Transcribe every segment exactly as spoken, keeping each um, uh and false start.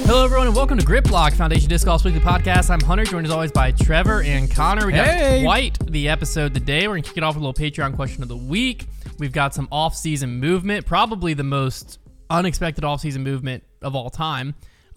Hello, everyone, and welcome to Grip Lock, Foundation Disc Golf's weekly podcast. I'm Hunter, joined as always by Trevor and Connor. We got Hey. quite the episode today. We're going to kick it off with a little Patreon question of the week. We've got some off-season movement, probably the most unexpected off-season movement of all time.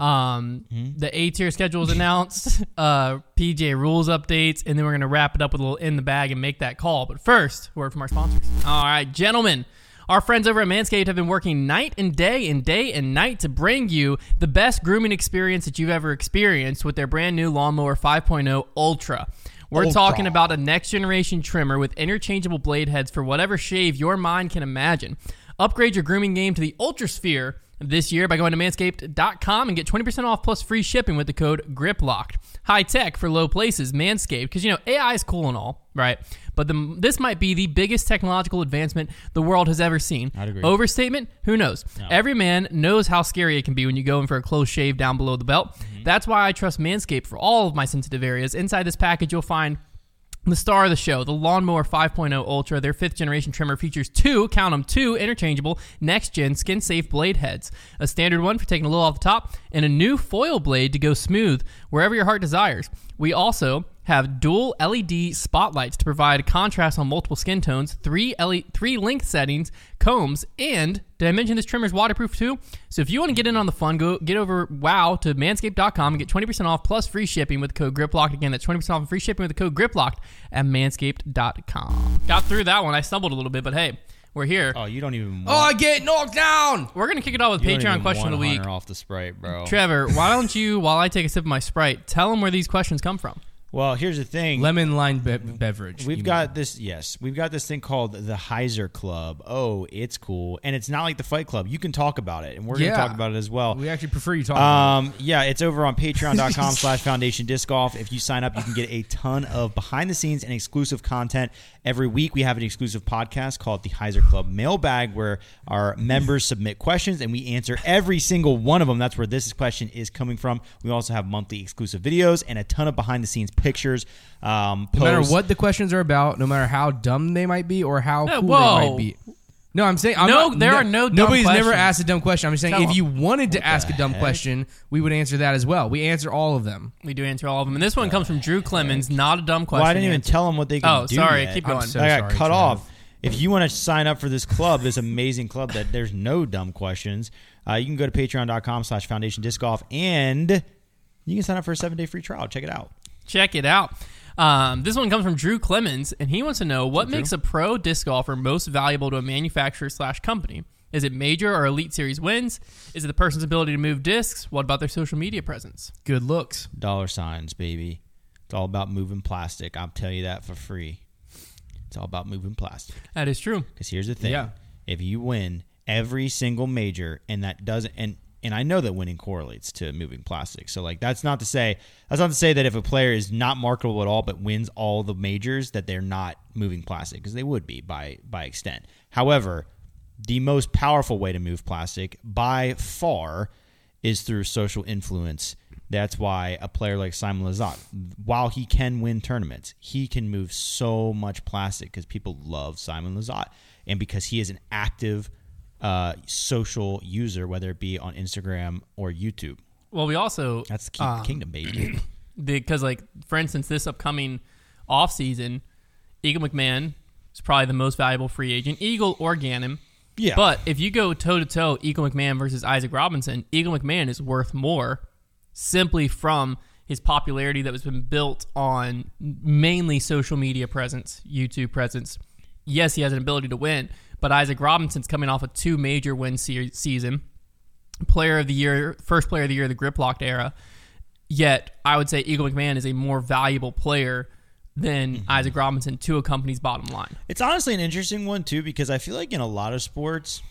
Um, mm-hmm. The A-tier schedule is announced, uh, P G A rules updates, and then we're going to wrap it up with a little in the bag and make that call. But first, a word from our sponsors. All right, gentlemen. Our friends over at Manscaped have been working night and day and day and night to bring you the best grooming experience that you've ever experienced with their brand new Lawnmower five point oh Ultra. We're Ultra. talking about a next-generation trimmer with interchangeable blade heads for whatever shave your mind can imagine. Upgrade your grooming game to the Ultra Sphere this year by going to manscaped dot com and get twenty percent off plus free shipping with the code GRIPLOCKED. High tech for low places, Manscaped, because, you know, A I is cool and all, right? But the, this might be the biggest technological advancement the world has ever seen. I'd agree. Overstatement? Who knows? No. Every man knows how scary it can be when you go in for a close shave down below the belt. Mm-hmm. That's why I trust Manscaped for all of my sensitive areas. Inside this package, you'll find the star of the show, the Lawnmower five point oh Ultra. Their fifth-generation trimmer features two, count them, two interchangeable next-gen skin-safe blade heads. A standard one for taking a little off the top, and a new foil blade to go smooth wherever your heart desires. We also have dual L E D spotlights to provide contrast on multiple skin tones, three L E D, three length settings, combs, and did I mention this trimmer is waterproof too? So if you want to get in on the fun, go get over wow to manscaped dot com and get twenty percent off plus free shipping with the code GRIPLOCKED. Again, that's twenty percent off and free shipping with the code GRIPLOCKED at manscaped dot com. Got through that one. I stumbled a little bit, but hey, we're here. Oh, you don't even want... Oh, I get knocked down! We're going to kick it off with you Patreon question of the week. Off the Sprite, bro. Trevor, why don't you, while I take a sip of my Sprite, tell them where these questions come from? Well, here's the thing. Lemon lime be- beverage. We've got mean. this, yes. We've got this thing called the Heiser Club. Oh, it's cool. And it's not like the Fight Club. You can talk about it, and we're yeah. going to talk about it as well. We actually prefer you talk um, about it. Yeah, it's over on patreon dot com slash foundation disc golf. If you sign up, you can get a ton of behind-the-scenes and exclusive content. Every week, we have an exclusive podcast called the Heiser Club Mailbag, where our members submit questions, and we answer every single one of them. That's where this question is coming from. We also have monthly exclusive videos and a ton of behind-the-scenes pictures. Um, no matter what the questions are about, no matter how dumb they might be or how uh, cool whoa. they might be. No, I'm saying... I'm no, not, there no, are no dumb Nobody's questions. never asked a dumb question. I'm saying Tell if them. you wanted to ask a dumb heck? question, we would answer that as well. We answer all of them. We do answer all of them. And this one comes from Drew Clemens, not a dumb question. Well, I didn't even answer. tell them what they can oh, do Oh, sorry. yet. Keep going. So I got sorry, cut Trev. off. If you want to sign up for this club, this amazing club that there's no dumb questions, uh, you can go to patreon dot com slash foundation disc golf, and you can sign up for a seven-day free trial. Check it out. Check it out. Um, this one comes from Drew Clemens, and he wants to know what Drew? makes a pro disc golfer most valuable to a manufacturer slash company. Is it major or elite series wins? Is it the person's ability to move discs? What about their social media presence? Good looks. Dollar signs, baby. It's all about moving plastic. I'll tell you that for free. It's all about moving plastic. That is true. Because here's the thing. Yeah. If you win every single major, and that doesn't... and And I know that winning correlates to moving plastic. So, like, that's not to say that's not to say that if a player is not marketable at all but wins all the majors, that they're not moving plastic, because they would be by by extent. However, the most powerful way to move plastic by far is through social influence. That's why a player like Simon Lizotte, while he can win tournaments, he can move so much plastic because people love Simon Lizotte, and because he is an active Uh, social user, whether it be on Instagram or YouTube. Well, we also... That's the key um, kingdom, baby. Because, like, for instance, this upcoming offseason, Eagle McMahon is probably the most valuable free agent. Eagle or Gannon. Yeah. But if you go toe-to-toe, Eagle McMahon versus Isaac Robinson, Eagle McMahon is worth more simply from his popularity that has been built on mainly social media presence, YouTube presence. Yes, he has an ability to win, but Isaac Robinson's coming off a two major win se- season, player of the year, first player of the year of the Grip Locked era. Yet, I would say Eagle McMahon is a more valuable player than mm-hmm. Isaac Robinson to a company's bottom line. It's honestly an interesting one, too, because I feel like in a lot of sports,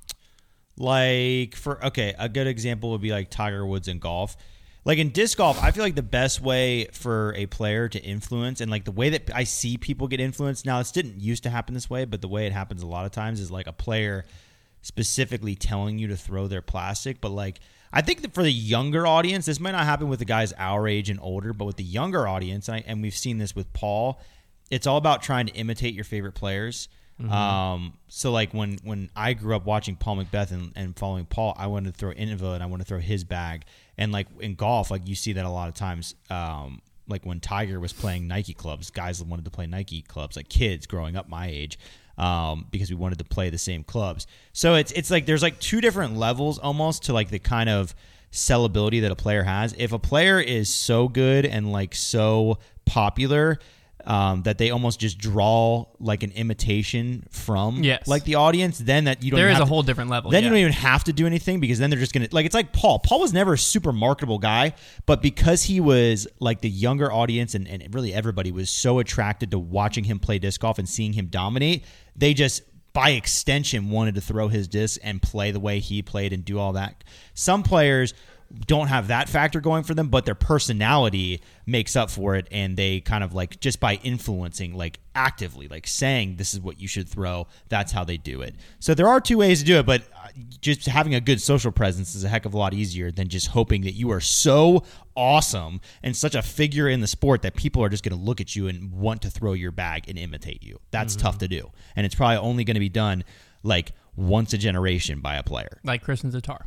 like, for, okay, a good example would be like Tiger Woods in golf. Like in disc golf, I feel like the best way for a player to influence, and like the way that I see people get influenced, now this didn't used to happen this way, but the way it happens a lot of times is like a player specifically telling you to throw their plastic. But like, I think that for the younger audience, this might not happen with the guys our age and older, but with the younger audience, and, I, and we've seen this with Paul, it's all about trying to imitate your favorite players. Mm-hmm. Um, so like when, when I grew up watching Paul Macbeth and, and following Paul, I wanted to throw Innova and I wanted to throw his bag. And like in golf, like you see that a lot of times, um, like when Tiger was playing Nike clubs, guys wanted to play Nike clubs, like kids growing up my age, um, because we wanted to play the same clubs. So it's, it's like, there's like two different levels almost to like the kind of sellability that a player has. If a player is so good and like so popular, Um, that they almost just draw like an imitation from Yes. like the audience, then that you don't There even is have a to- whole different level. then yeah. you don't even have to do anything because then they're just gonna like it's like Paul. Paul was never a super marketable guy, but because he was like the younger audience and, and really everybody was so attracted to watching him play disc golf and seeing him dominate, they just by extension wanted to throw his disc and play the way he played and do all that. Some players don't have that factor going for them, but their personality makes up for it, and they kind of like just by influencing, like actively, like saying this is what you should throw, that's how they do it. So there are two ways to do it, but just having a good social presence is a heck of a lot easier than just hoping that you are so awesome and such a figure in the sport that people are just going to look at you and want to throw your bag and imitate you. That's mm-hmm. tough to do, and it's probably only going to be done like once a generation by a player, like Christian Zatar.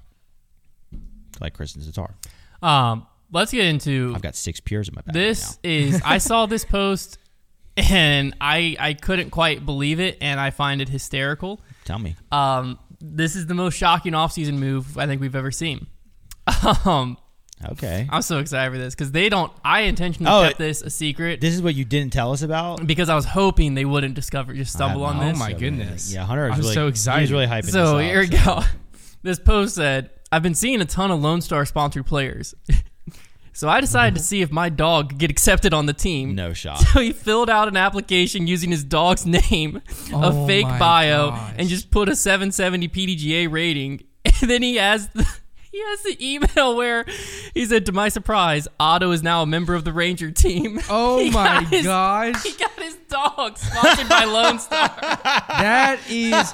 Like Christian Zatar. Um, let's get into. I've got six peers in my bag. This right is. I saw this post, and I I couldn't quite believe it, and I find it hysterical. Tell me. Um, this is the most shocking offseason move I think we've ever seen. Um, okay. I'm so excited for this because they don't. I intentionally Oh, kept this a secret. This is what you didn't tell us about? Because I was hoping they wouldn't discover, just stumble on Oh this. my goodness. Yeah, Hunter was I'm really, so he excited. was really hyping So this up, here we so. go. This post said, I've been seeing a ton of Lone Star sponsored players. So I decided to see if my dog could get accepted on the team. No shot. So he filled out an application using his dog's name, Oh a fake my bio, gosh. and just put a seven seventy P D G A rating. And then he has the, he has the email where he said, to my surprise, Otto is now a member of the Ranger team. Oh He my got his- gosh. He got his dog sponsored by Lone Star. That is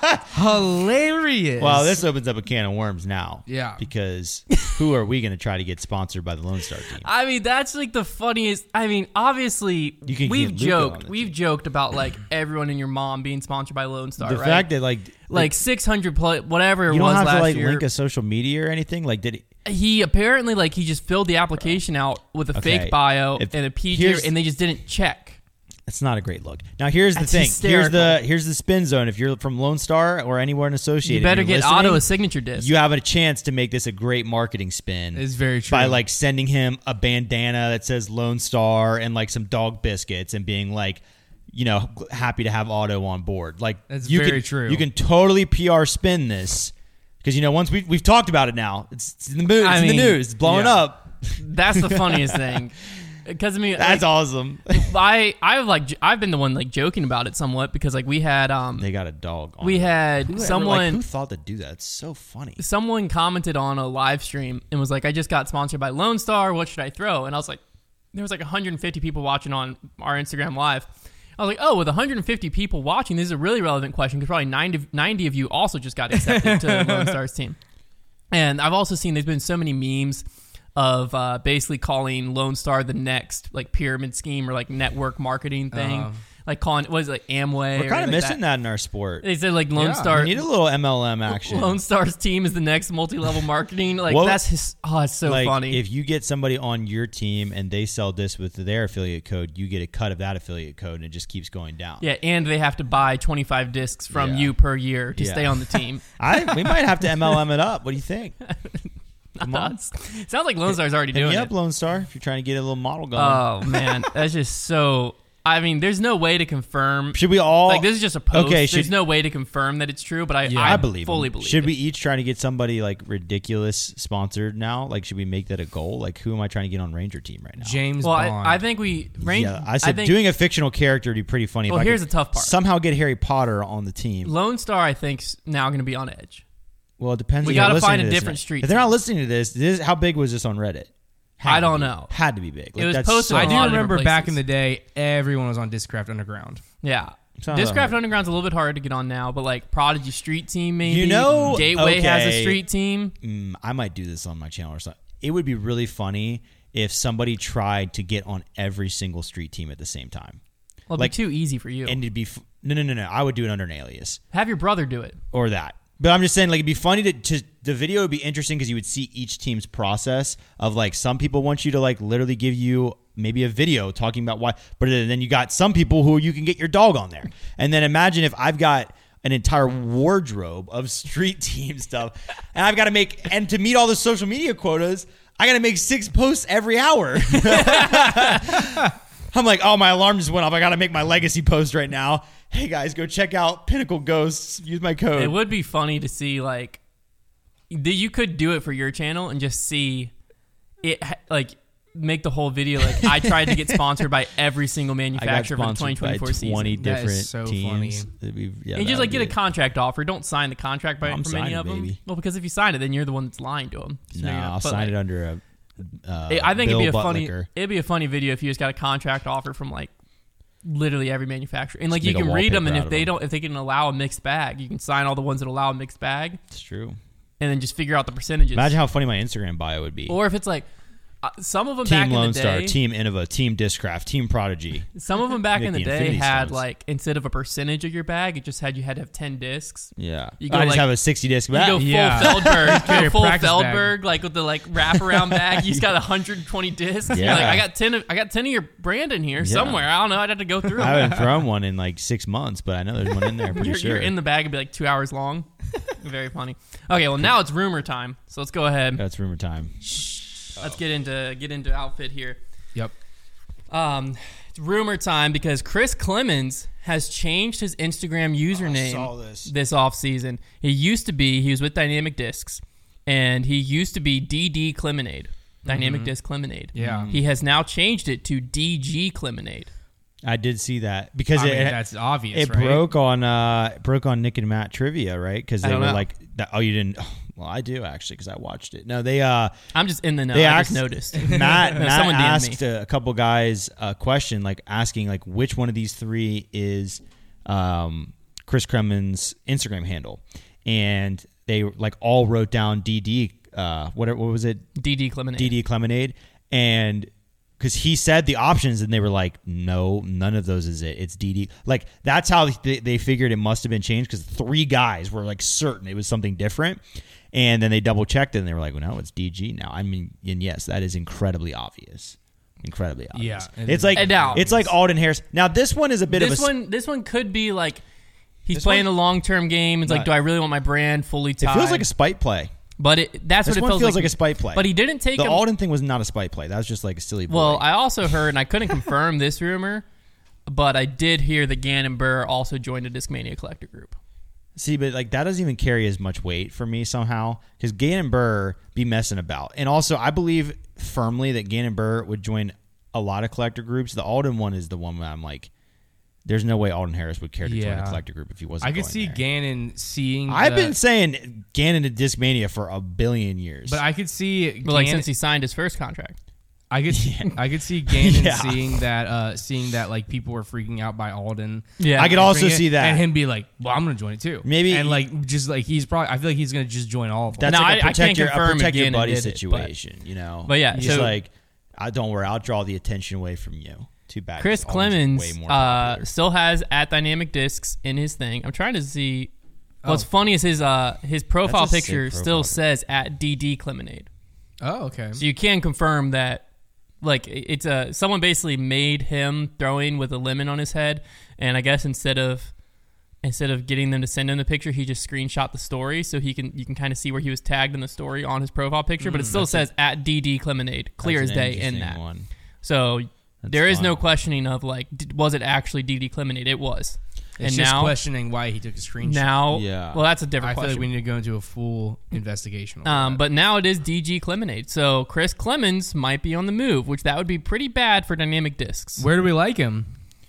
hilarious. Well, this opens up a can of worms now. Yeah. Because who are we going to try to get sponsored by the Lone Star team? I mean, that's like the funniest. I mean, obviously, You can we've get Luka on joked. the We've team. joked about like everyone and your mom being sponsored by Lone Star, the right? fact that like like six hundred plus whatever it you don't was have last to like year. link a social media or anything. Like did it? He apparently like he just filled the application out with a Okay. fake bio If- and a P G, here's- and they just didn't check. It's not a great look. Now here's the That's thing. hysterical. Here's the here's the spin zone. If you're from Lone Star or anyone associated, You better and you're get listening, Otto a signature disc. You have a chance to make this a great marketing spin. It's very true. By like sending him a bandana that says Lone Star and like some dog biscuits and being like, you know, happy to have Otto on board. Like That's you very can, true. You can totally P R spin this because you know once we we've talked about it now. It's, it's in the mood. It's I in the mean, news. It's blowing yeah. up. That's the funniest thing. Because I mean, That's like, awesome. I I've like j- I've been the one like joking about it somewhat because like we had um They got a dog. on we it. had Who ever, someone like, who thought to do that? It's so funny. someone commented on a live stream and was like, I just got sponsored by Lone Star. What should I throw? And I was like, there was like one hundred fifty people watching on our Instagram live. I was like, oh, with one hundred fifty people watching, this is a really relevant question because probably ninety, ninety of you also just got accepted to Lone Star's team. And I've also seen there's been so many memes of uh, basically calling Lone Star the next like pyramid scheme or like network marketing thing. Uh-huh. Like calling, what is it, like Amway? We're or kind of like missing that. in our sport. They said like Lone Yeah. Star. We need a little M L M action. Lone Star's team is the next multi-level marketing. Like Well, that's his. Oh, it's so like, funny. If you get somebody on your team and they sell this with their affiliate code, you get a cut of that affiliate code, and it just keeps going down. yeah, and they have to buy twenty-five discs from Yeah. you per year to Yeah. stay on the team. I we might have to M L M it up. What do you think? Come on. Sounds like Lone Star's already Hit doing me up, it. Lone Star, if you're trying to get a little model going. Oh man, that's just so. I mean, there's no way to confirm. should we all? Like this is just a post. Okay, there's should- no way to confirm that it's true, but I, Yeah. I, I believe fully him. believe. Should it. we each try to get somebody like ridiculous sponsored now? Like, should we make that a goal? Like, who am I trying to get on Ranger team right now? James Well, Bond. I, I think we. Range, yeah, I said think doing a fictional character would be pretty funny. Well, if I here's could the tough part. Somehow get Harry Potter on the team. Lone Star, I think, is now going to be on edge. Well, it depends. We if they're gotta listening find to a this different now. street If they're not team. listening to this, this how big was this on Reddit? Had I to don't be- know. Had to be big. Like, was that's posted so on I a do lot of remember different back places. in the day, everyone was on Discraft Underground. Yeah. Sounds Discraft about right. Underground's a little bit hard to get on now, but like Prodigy Street Team maybe. You know, Gateway has a okay. street team. Mm, I might do this on my channel or something. It would be really funny if somebody tried to get on every single street team at the same time. Well, it'd Like- be too easy for you. And it'd be f- No, no, no, no. I would do it under an alias Have your brother do it. or that. But I'm just saying, like, it'd be funny to, to the video would be interesting because you would see each team's process of like some people want you to like literally give you maybe a video talking about why, but then you got some people who you can get your dog on there. And then imagine if I've got an entire wardrobe of street team stuff and I've got to make, and to meet all the social media quotas, I got to make six posts every hour. I'm like, oh, my alarm just went off. I got to make my legacy post right now. Hey guys, go check out Pinnacle Ghosts. Use my code. It would be funny to see like you could do it for your channel and just see it like make the whole video like I tried to get sponsored by every single manufacturer for the twenty twenty-four season. twenty That is different so teams. funny. It'd be, yeah, And that just like would get be a it. contract offer. Don't sign the contract by I'm from any signing of it, them. baby. Well, because if you sign it, then you're the one that's lying to them. Just No, maybe- I'll but, sign like, it under a. Uh, I think Bill it'd be a funny. Buttlicker. It'd be a funny video if you just got a contract offer from like literally every manufacturer, and like Just you make a can read them, wallpaper and out if of they them. don't, if they can allow a mixed bag, you can sign all the ones that allow a mixed bag, It's true. and then just figure out the percentages. Imagine how funny my Instagram bio would be. Or if it's like uh, some of them back Team in Lone the Star, day, Team Innova, Team Discraft, Team Prodigy. some of them back Make in the the day Infinity had Stones. like instead of a percentage of your bag, it just had you had to have ten discs. Yeah. You go I just like- have a sixty disc You bag. go full Yeah. Feldberg, Carry go a full practice bag. Feldberg, like with the like wraparound bag. You just got one hundred twenty discs. You're Yeah. like, I got ten. Of, I got ten of your brand in here somewhere. I don't know. I'd have to go through. I them. haven't thrown one in like six months, but I know there's one in there. Pretty You're, sure. you're in the bag and be like two hours long. Very funny. Okay, well now it's rumor time. So let's go ahead. That's rumor time. Let's get into get into outfit here. Yep. Um, it's rumor time because Chris Clemens has changed his Instagram username saw this. this offseason. He used to be, he was with Dynamic Discs, and he used to be D D Clemonade, Dynamic Disc Clemonade. Yeah. He has now changed it to D G Clemonade. I did see that because I it, mean, that's obvious, it right? broke on uh broke on Nick and Matt trivia, right? Because I they don't were know. like, that, oh, you didn't. Well, I do actually because I watched it. No, they uh I'm just in the know. They I asked- just noticed. Matt, No, Matt someone D M'd asked me. a, a couple guys a question, like asking like which one of these three is um, Chris Clemens' Instagram handle, and they like all wrote down D D. Uh, what what was it? D D Clemonade. D D Clemonade, and because he said the options, and they were like, no, none of those is it. It's D D. Like that's how they, they figured it must have been changed because three guys were like certain it was something different. And then they double checked it and they were like, well, no, it's D G now. I mean, and yes, that is incredibly obvious. Incredibly obvious. Yeah, it It's is. like And now- it's like Alden Harris. Now this one is a bit This of a one, this one could be like he's This playing one- a long term game. It's like, Not- do I really want my brand fully it tied? feels like a spite play. but it, that's This what it one feels, feels like. like a spite play. But he didn't take The him. Alden thing was not a spite play. That was just like a silly boy. Well, I also heard, and I couldn't confirm this rumor, but I did hear that Gannon Burr also joined a Discmania collector group. See, but like that doesn't even carry as much weight for me somehow because Gannon Burr be messing about, and also I believe firmly that Gannon Burr would join a lot of collector groups. The Alden one is the one where I'm like, there's no way Alden Harris would care to join Yeah. a collector group if he wasn't. I could going see there. Gannon seeing. I've the- been saying Gannon to Discmania for a billion years, but I could see. But like Gannon- since he signed his first contract. I could, I could see Gannon Yeah. seeing that, uh, seeing that like people were freaking out by Alden. Yeah. I could also Bring it, see that. and him be like, "Well, I'm gonna join it too." Maybe- and like just like he's probably. I feel like he's gonna just join all of them. That's Now, like a I- I protect can't your, a confirm protect your Gannon buddy did it, but- situation, you know. But yeah, He's so- like, I don't worry, I'll draw the attention away from you. Too bad. Chris because Alden's Clemens way more uh, popular. still has at Dynamic Discs in his thing. I'm trying to see. What's Oh. funny is his uh, his profile That's a sick picture profile still picture. says at D D Clemonade. Oh, okay. So you can confirm that, like, it's a someone basically made him throwing with a lemon on his head, and I guess instead of instead of getting them to send him the picture, he just screenshot the story so he can you can kind of see where he was tagged in the story on his profile picture, but it still says at D D Clemonade, clear as That's an day in interesting that. one. So That's there is fun. no questioning of like, d- was it actually D D Clemonade? It was, It's and just now questioning why he took a screenshot. now Yeah. well that's a I different feel like question. we need to go into a full investigation. On Um, that. but now it is D G Clemonade. So Chris Clemens might be on the move, which that would be pretty bad for Dynamic Discs. where do we like him?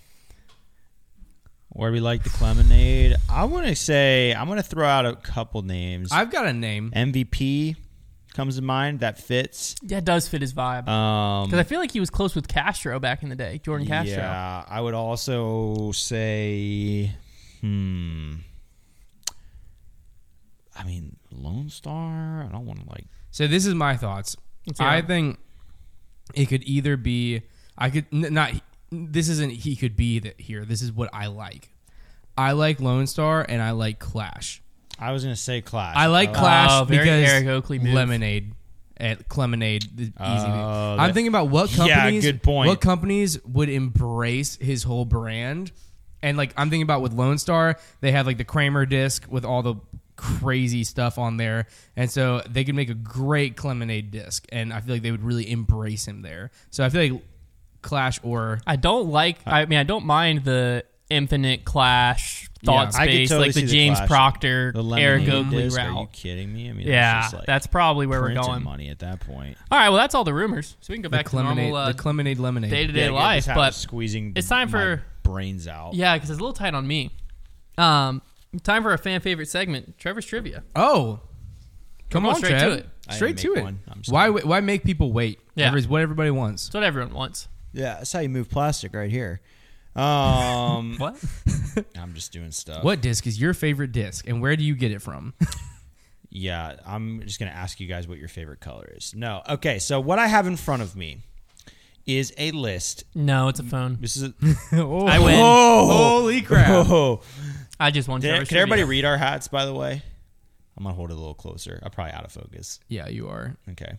Where we like the Clemonade, I want to say I'm going to throw out a couple names. I've got a name. M V P comes to mind. That fits. Yeah, it does fit his vibe. Um, Because I feel like he was close with Castro back in the day, Jordan Castro. Yeah, I would also say, hmm. I mean, Lone Star. I don't want to like. So this is my thoughts. Let's hear I it. think it could either be I could n- not. This isn't he could be that here. This is what I like. I like Lone Star and I like Clash. I was gonna say Clash. I like Oh, Clash Oh, very because Eric Oakley move. Lemonade at Clemonade, the easy. Oh, I'm that- thinking about what Yeah, companies, good point. what companies would embrace his whole brand, and like I'm thinking about with Lone Star, they have like the Kramer disc with all the crazy stuff on there, and so they could make a great Clemonade disc, and I feel like they would really embrace him there. So I feel like Clash or I don't like. I mean, I don't mind the Infinite Clash thought Yeah. I could space, totally like the see the James Clash. Proctor, The Eric Lemonade Oakley disc, Are you route. kidding me? I mean, Yeah, that's, just like that's probably where we're printing going. money at that point. All right, well, that's all the rumors. So we can go the back to Clemonade, normal uh, the Clemonade Lemonade. day-to-day Yeah, yeah, life. this hat But was squeezing. it's time my for- brains out. yeah, because it's a little tight on me. Um, time for a fan favorite segment, Trevor's Trivia. Oh, come We're on, going straight Trev. to it. I Straight didn't to make it. one. I'm Why? sorry. Why make people wait? Yeah. Everybody's- what everybody wants. That's what everyone wants. Yeah, that's how you move plastic right here. Um, What? I'm just doing stuff. What disc is your favorite disc, and where do you get it from? Yeah, I'm just gonna ask you guys what your favorite color is. No, okay. So what I have in front of me is a list. No, it's a phone. This is a, oh, I win. Holy crap! oh. I just won Can, Trevor's can everybody Trivia. read our hats? By the way, I'm gonna hold it a little closer. I'm probably out of focus. Yeah, you are. Okay.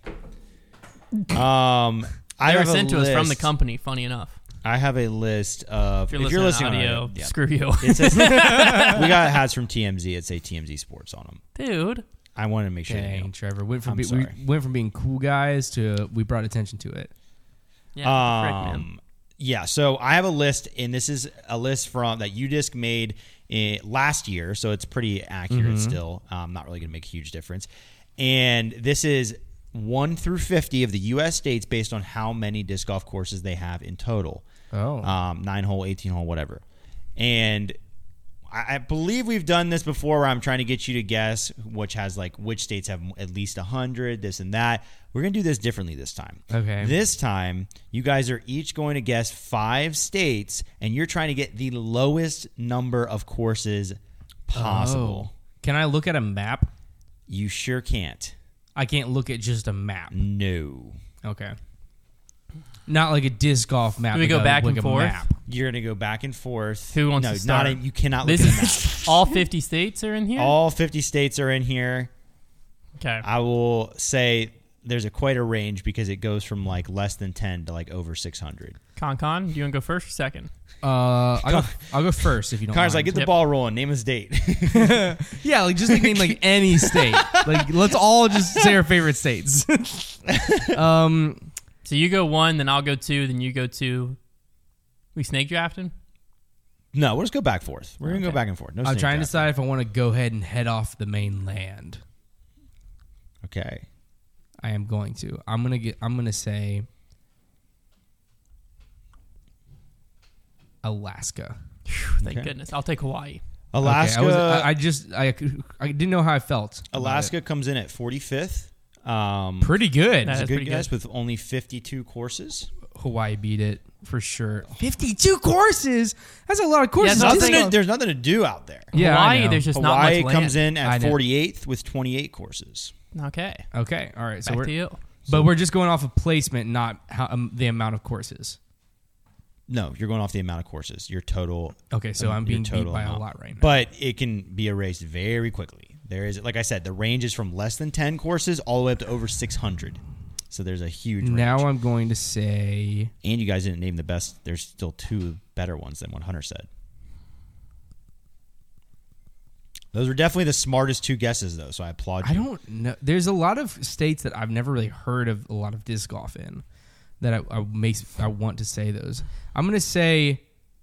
Um, I They were have a sent to us from the list- company, funny enough. I have a list of. If you're listening, on to audio, our- yeah. screw you. It says, we got hats from T M Z. It say T M Z Sports on them. Dude. I wanted to make sure. they Dang, knew. Trevor. Went from I'm be, we sorry. went from being cool guys to we brought attention to it. Yeah, frick, man. Um, yeah. So I have a list, and this is a list from that UDisc made in, last year, so it's pretty accurate still. Um, not really going to make a huge difference. And this is one through fifty of the U S states based on how many disc golf courses they have in total. Oh, Um, nine hole, eighteen hole, whatever. And I, I believe we've done this before where I'm trying to get you to guess which has like which states have at least one hundred, this and that. We're going to do this differently this time. Okay. This time, you guys are each going to guess five states, and you're trying to get the lowest number of courses possible. Oh. Can I look at a map? You sure can't. I can't look at just a map. No. Okay. Not like a disc golf map. Do we like go a- back like and a forth? Map. You're going to go back and forth. Who wants no, to start? Not a, you cannot look This at a map. is all fifty states are in here? All fifty states are in here. Okay. I will say there's a quite a range because it goes from like less than ten to like over six hundred. Con Con, do you want to go first or second? Uh, I'll go, I'll go first if you don't. Connor's mind. like, get the Yep. ball rolling. Name a state. Yeah, like just like name like any state. Like let's all just say our favorite states. um, So you go one, then I'll go two, then you go two. We snake drafting? No, we'll just go back and forth. We're going to Okay. go back and forth. No I'm snake trying to drafting. decide if I want to go ahead and head off the mainland. Okay. I am going to. I'm gonna get. I'm gonna say Alaska. Thank Okay. goodness. I'll take Hawaii. Alaska. Okay, I, was, I, I just I, I didn't know how I felt. about Alaska comes in at forty-fifth. Um, it. Pretty good. That- It's a That's good pretty guess good. with only fifty-two courses. Hawaii beat it for sure. Fifty-two courses. That's a lot of courses. Yeah, Disc Nothing golf- to, there's nothing to do out there. Yeah, I Hawaii, know. there's just Hawaii not much comes land. in I at know. forty-eighth with twenty-eight courses. Okay. Okay. All right. So Back we're to you. but we're just going off of placement, not how, um, the amount of courses. No, you're going off the amount of courses. Your total. Okay, so um, I'm your being beat total by amount. a lot right now. But it can be erased very quickly. There is, like I said, the range is from less than ten courses all the way up to over six hundred. So there's a huge range. Now I'm going to say And you guys didn't name the best. There's still two better ones than what Hunter said. Those were definitely the smartest two guesses, though, so I applaud you. I don't know. There's a lot of states that I've never really heard of a lot of disc golf in that I, I makes I want to say those. I'm going to say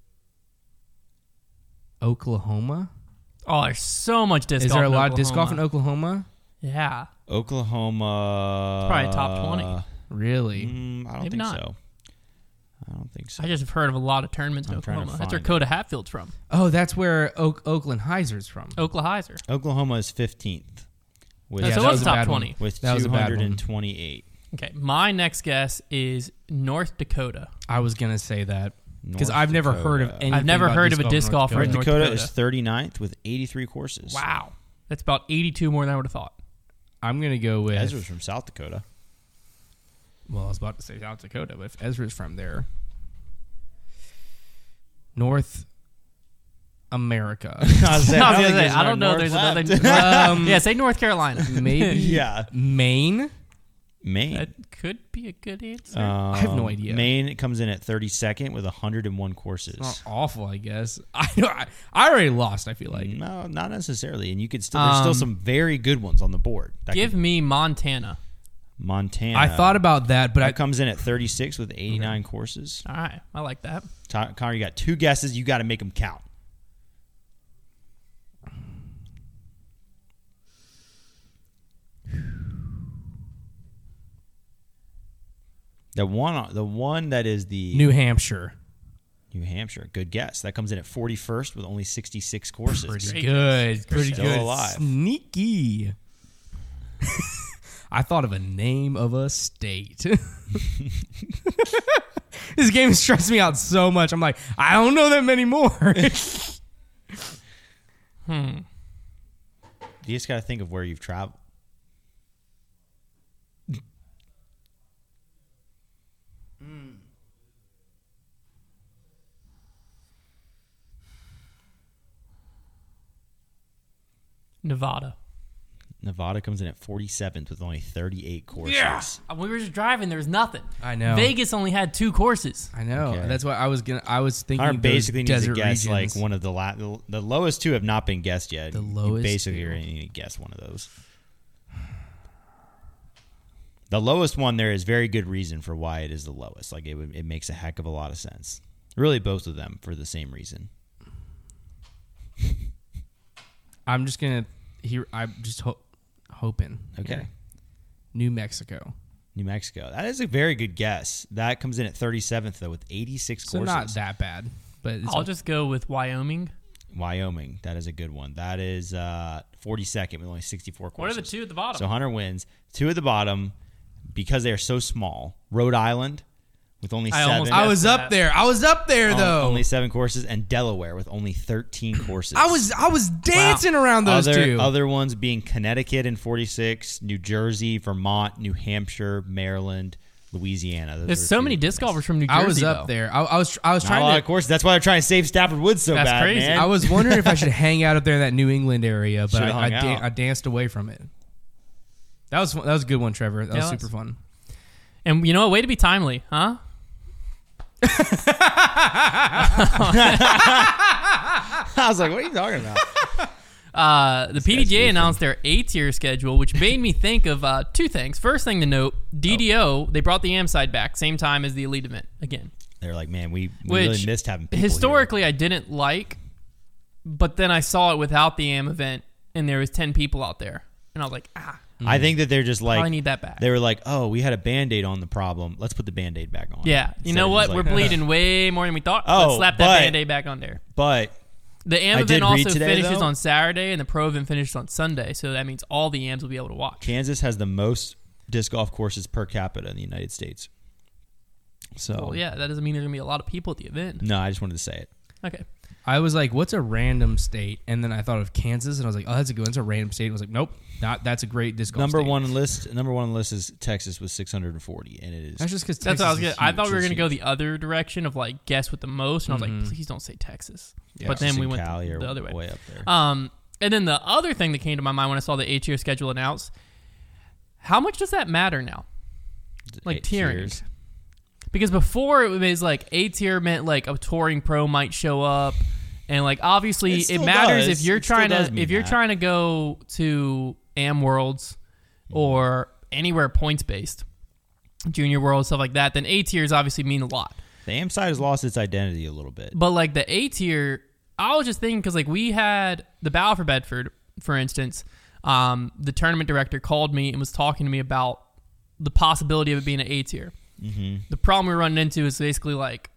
Oklahoma. Oh, there's so much disc Is golf there a in lot of disc golf in Oklahoma. Oklahoma? Yeah. Oklahoma. Probably top twenty. Really? Mm, I don't Maybe think not. so. I don't think so. I just have heard of a lot of tournaments in I'm trying to Oklahoma. That's where find Coda Hatfield's from. Oh, that's where Oak, Oakland Heiser's from. Oklahizer. Oklahoma is fifteenth with, Yeah, so that what's was a top bad one. twenty? with That was a two bad hundred one. twenty-eight. Okay, my next guess is North Dakota. I was going to say that because North I've never heard of Dakota. anything I've never about heard of a in disc golfer North in North Dakota, Dakota. is thirty-ninth with eighty-three courses. Wow. That's about eighty-two more than I would have thought. I'm going to go with Ezra's from South Dakota. Well, I was about to say South Dakota, but if Ezra's from there, North America. I was saying, I was don't gonna think say, there's I don't know. north There's left. another. Um, yeah, say North Carolina. Maybe Yeah. Maine. Maine. That could be a good answer. Um, I have no idea. Maine comes in at thirty-second with one hundred one courses. Not awful, I guess. I I, I already lost. I feel like No, not necessarily. And you could still. There's still Um, some very good ones on the board. That Give could- me Montana. Montana. I thought about that, but that I comes in at thirty-six with eighty-nine courses. All right, I like that. Ty- Connor, you got two guesses. You got to make them count. The one, the one that is the New Hampshire. New Hampshire. Good guess. That comes in at forty-first with only sixty-six courses. Pretty Great good. guess. Pretty Still good. alive. Sneaky. I thought of a name of a state. This game stressed me out so much. I'm like, I don't know that many more. Hmm. You just got to think of where you've traveled. Nevada. Nevada comes in at forty-seventh with only thirty-eight courses. Yeah. We were just driving. There was nothing. I know. Vegas only had two courses. I know. Okay. That's what I was gonna. I was thinking. Connor those basically needs to desert guess regions. like one of the la- the, the lowest two have not been guessed yet. The You lowest basically two. are need to guess one of those. The lowest one, there is very good reason for why it is the lowest. Like it would, it makes a heck of a lot of sense. Really, both of them for the same reason. I'm just gonna. Here, I'm just ho- hoping. Okay. Here. New Mexico. New Mexico. That is a very good guess. That comes in at thirty-seventh though with eighty-six So courses. not that bad, but it's I'll just go with Wyoming. Wyoming. That is a good one. That is uh, forty-second with only sixty-four courses. What are the two at the bottom? So Hunter wins. Two at the bottom because they are so small. Rhode Island with only I seven. almost I was guessed up that. there. I was up there on- though. Only seven courses. And Delaware with only thirteen courses. I was I was dancing around those other, two. Other ones being Connecticut in forty-six, New Jersey, Vermont, New Hampshire, Maryland, Louisiana. Those There's are so two many good disc guesses. golfers from New Jersey. I was up though. there. I, I was I was Not a trying lot to. of courses. That's why they're trying to save Stafford Woods so That's bad, crazy. man. I was wondering if I should hang out up there in that New England area, but Should've I, I, hung dan- out. I danced away from it. That was that was a good one, Trevor. That Yeah, was it was. super fun. And you know what? Way to be timely, huh? I was like, what are you talking about? Uh, the P D guy's G A goofy. announced their A-tier schedule, which made me think of uh, two things. First thing to note, D D O, they brought the A M side back, same time as the Elite event again. They're like, man, we, we Which really missed having people historically I didn't like, but then I saw it without the A M event, and there was ten people out there, and I was like, ah, here. I think that they're just like, probably need that back. they were like, oh, we had a Band-Aid on the problem. Let's put the Band-Aid back on. Yeah, you Instead know of what? just We're like- bleeding way more than we thought. Oh, Let's slap that but- Band-Aid back on there. But The A M I event did read also today, finishes though. on Saturday, and the Pro event finishes on Sunday, so that means all the A Ms will be able to watch. Kansas has the most disc golf courses per capita in the United States. So, Well, yeah, that doesn't mean there's going to be a lot of people at the event. no, I just wanted to say it. Okay. I was like, "What's a random state?" And then I thought of Kansas, and I was like, "Oh, that's a good one. It's a random state." I was like, "Nope, not that's a great disc golf Number state." one list. Number one on the list is Texas with six hundred forty, and it is. That's just because That's what I was gonna, I thought we were huge. going to go the other direction of like guess with the most, and I was like, please don't say Texas. but then we went Cali the, or the other way. way up there. Um, and then the other thing that came to my mind when I saw the A-tier schedule announced, how much does that matter now? Like Eight tiering. tiers. Because before it was like A-tier meant like a touring pro might show up, and like obviously It it, still matters does. if you're It still trying does to mean if you're that. trying to go to Am Worlds or anywhere points based, Junior World stuff like that. Then A-tiers obviously mean a lot. The A M side has lost its identity a little bit. But like the A tier, I was just thinking because like we had the Battle for Bedford, for instance, um, the tournament director called me and was talking to me about the possibility of it being an A tier. Mm-hmm. The problem we were running into is basically like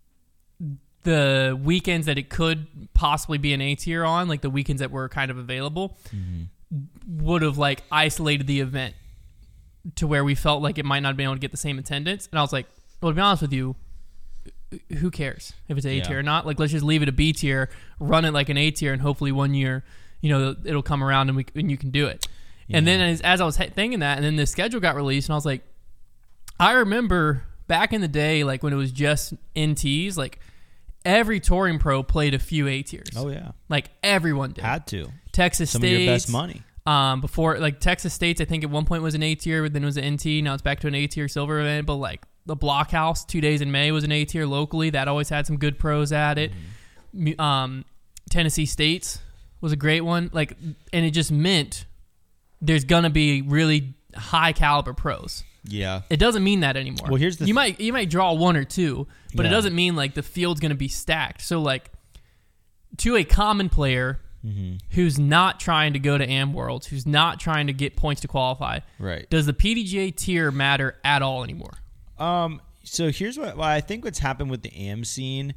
the weekends that it could possibly be an A tier on, like the weekends that were kind of available, Mm-hmm. would have like isolated the event to where we felt like it might not be able to get the same attendance. And I was like, well, to be honest with you, who cares if it's A tier Yeah. or not? Like, let's just leave it a B tier, run it like an A tier, and hopefully one year, you know, it'll come around and we and you can do it. And then as, as I was he- thinking that, and then the schedule got released, and I was like, I remember back in the day, like when it was just N Ts, like every touring pro played a few A tiers. Oh yeah, like everyone did. had to. Texas Some State, of your best money. Um, before like Texas State's, I think at one point was an A tier, but then it was an N T. Now it's back to an A tier silver event. But like the Blockhouse, two days in May was an A tier locally. That always had some good pros at it. Mm-hmm. Um, Tennessee State's was a great one. Like, and it just meant there's gonna be really high caliber pros. Yeah. It doesn't mean that anymore. Well, here's the you th- might you might draw one or two, but Yeah. it doesn't mean like the field's gonna be stacked. So like to a common player. Mm-hmm. Who's not trying to go to Am Worlds, who's not trying to get points to qualify. Right. Does the P D G A tier matter at all anymore? Um. So here's what well, I think what's happened with the Am scene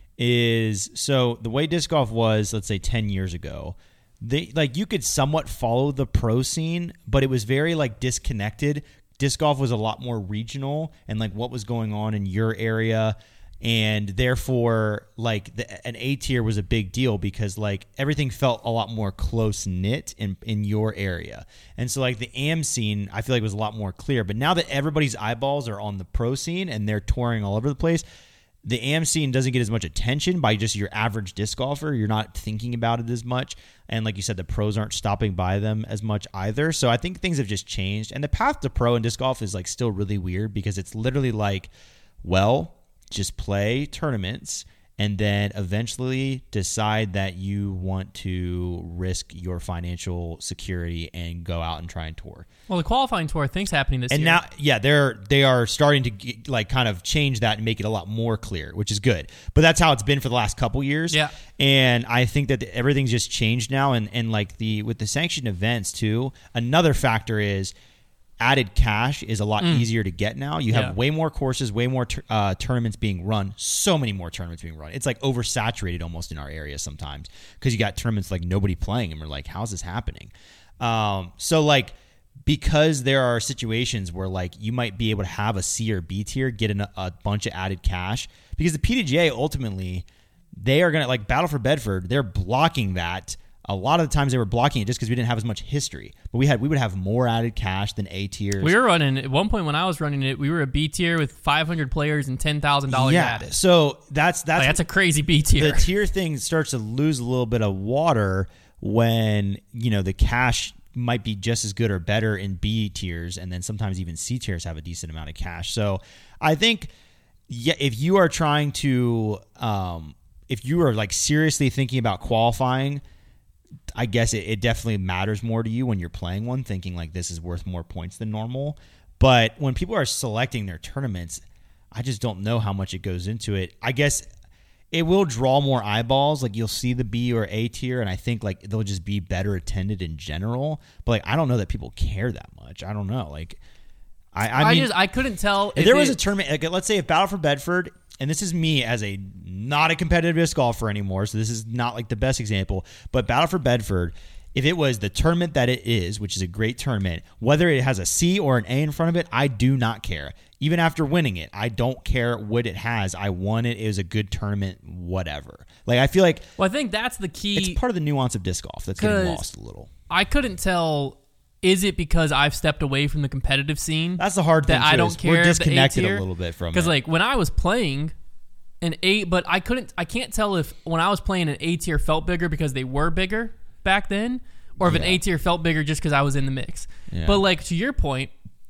is, so the way disc golf was, let's say ten years ago, they like you could somewhat follow the pro scene, but it was very like disconnected. Disc golf was a lot more regional and like what was going on in your area. And therefore, like the, an A tier was a big deal because like everything felt a lot more close knit in in your area. And so like the Am scene, I feel like was a lot more clear. But now that everybody's eyeballs are on the pro scene and they're touring all over the place, the Am scene doesn't get as much attention by just your average disc golfer. You're not thinking about it as much. And like you said, the pros aren't stopping by them as much either. So I think things have just changed. And the path to pro in disc golf is like still really weird because it's literally like, well, just play tournaments and then eventually decide that you want to risk your financial security and go out and try and tour. Well, the qualifying tour, I think, is happening this and year. And now, yeah, they're they are starting to get, like kind of change that and make it a lot more clear, which is good. But that's how it's been for the last couple years. Yeah. And I think that everything's just changed now. And and like the with the sanctioned events too, another factor is added cash is a lot mm. easier to get now. You have yeah. way more courses, way more tur- uh, tournaments being run, so many more tournaments being run. It's like oversaturated almost in our area sometimes because you got tournaments like nobody playing and we're like, how's this happening? Um, so like because there are situations where like you might be able to have a C or B tier, get in a, a bunch of added cash because the P D G A ultimately, they are going to like Battle for Bedford, they're blocking that. A lot of the times they were blocking it just because we didn't have as much history. But we had we would have more added cash than A tiers. We were running, at one point when I was running it, we were a B tier with five hundred players and ten thousand dollars yeah, added. So that's that's like, that's a crazy B tier. The tier thing starts to lose a little bit of water when, you know, the cash might be just as good or better in B tiers, and then sometimes even C tiers have a decent amount of cash. So I think yeah, if you are trying to um, if you are like seriously thinking about qualifying, I guess it, it definitely matters more to you when you're playing one, thinking like this is worth more points than normal. But when people are selecting their tournaments, I just don't know how much it goes into it. I guess it will draw more eyeballs. Like you'll see the B or A tier, and I think like they'll just be better attended in general. But like I don't know that people care that much. I don't know. Like I, I, I mean, just I couldn't tell if, if there it, was a tournament. Like, let's say if Battle for Bedford. And this is me as a not a competitive disc golfer anymore, so this is not like the best example. But Battle for Bedford, if it was the tournament that it is, which is a great tournament, whether it has a C or an A in front of it, I do not care. Even after winning it, I don't care what it has. I won it. It was a good tournament, whatever. Like I feel like well, I think that's the key. It's part of the nuance of disc golf that's getting lost a little. I couldn't tell. Is it because I've stepped away from the competitive scene? That's the hard thing. That I don't care. We're disconnected the A tier, a little bit from it. Because like when I was playing an A, but I couldn't. I can't tell if when I was playing an A tier felt bigger because they were bigger back then, or if yeah. an A tier felt bigger just because I was in the mix. Yeah. But like to your point,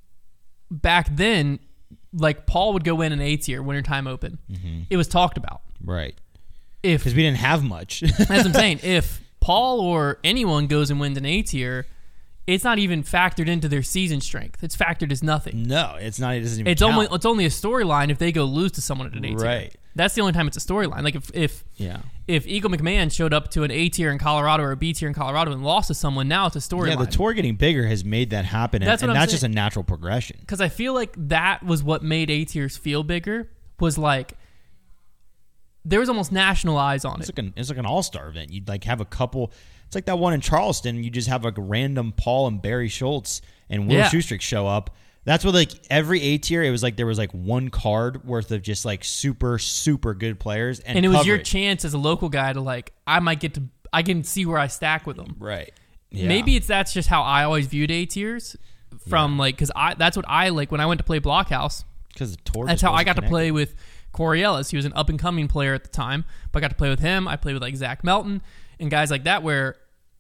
back then, like Paul would go win an A tier Wintertime Open. Mm-hmm. It was talked about, right? If because we didn't have much. That's what I'm saying. If Paul or anyone goes and wins an A tier, it's not even factored into their season strength. It's factored as nothing. No, it's not. It doesn't even It's count. only it's only a storyline if they go lose to someone at an A tier. Right. That's the only time it's a storyline. Like if if yeah. if Eagle McMahon showed up to an A tier in Colorado or a B tier in Colorado and lost to someone, now it's a storyline. Yeah, the tour getting bigger has made that happen, and That's that's, what and I'm that's saying. just a natural progression. Because I feel like that was what made A tiers feel bigger. Was like there was almost national eyes on It's it. like an it's like an all star event. You'd like have a couple. It's like that one in Charleston. You just have like a random Paul and Barry Schultz and Will Yeah. Schustrick show up. That's what like every A tier. It was like there was like one card worth of just like super super good players, and, And it was your coverage. chance as a local guy to like I might get to I can see where I stack with them. Right. Yeah. Maybe it's that's just how I always viewed A tiers from Yeah. like because I that's what I like when I went to play Blockhouse. because the tour. That's just how I wasn't got to connected. play with Corey Ellis. He was an up and coming player at the time, but I got to play with him. I played with like Zach Melton and guys like that where,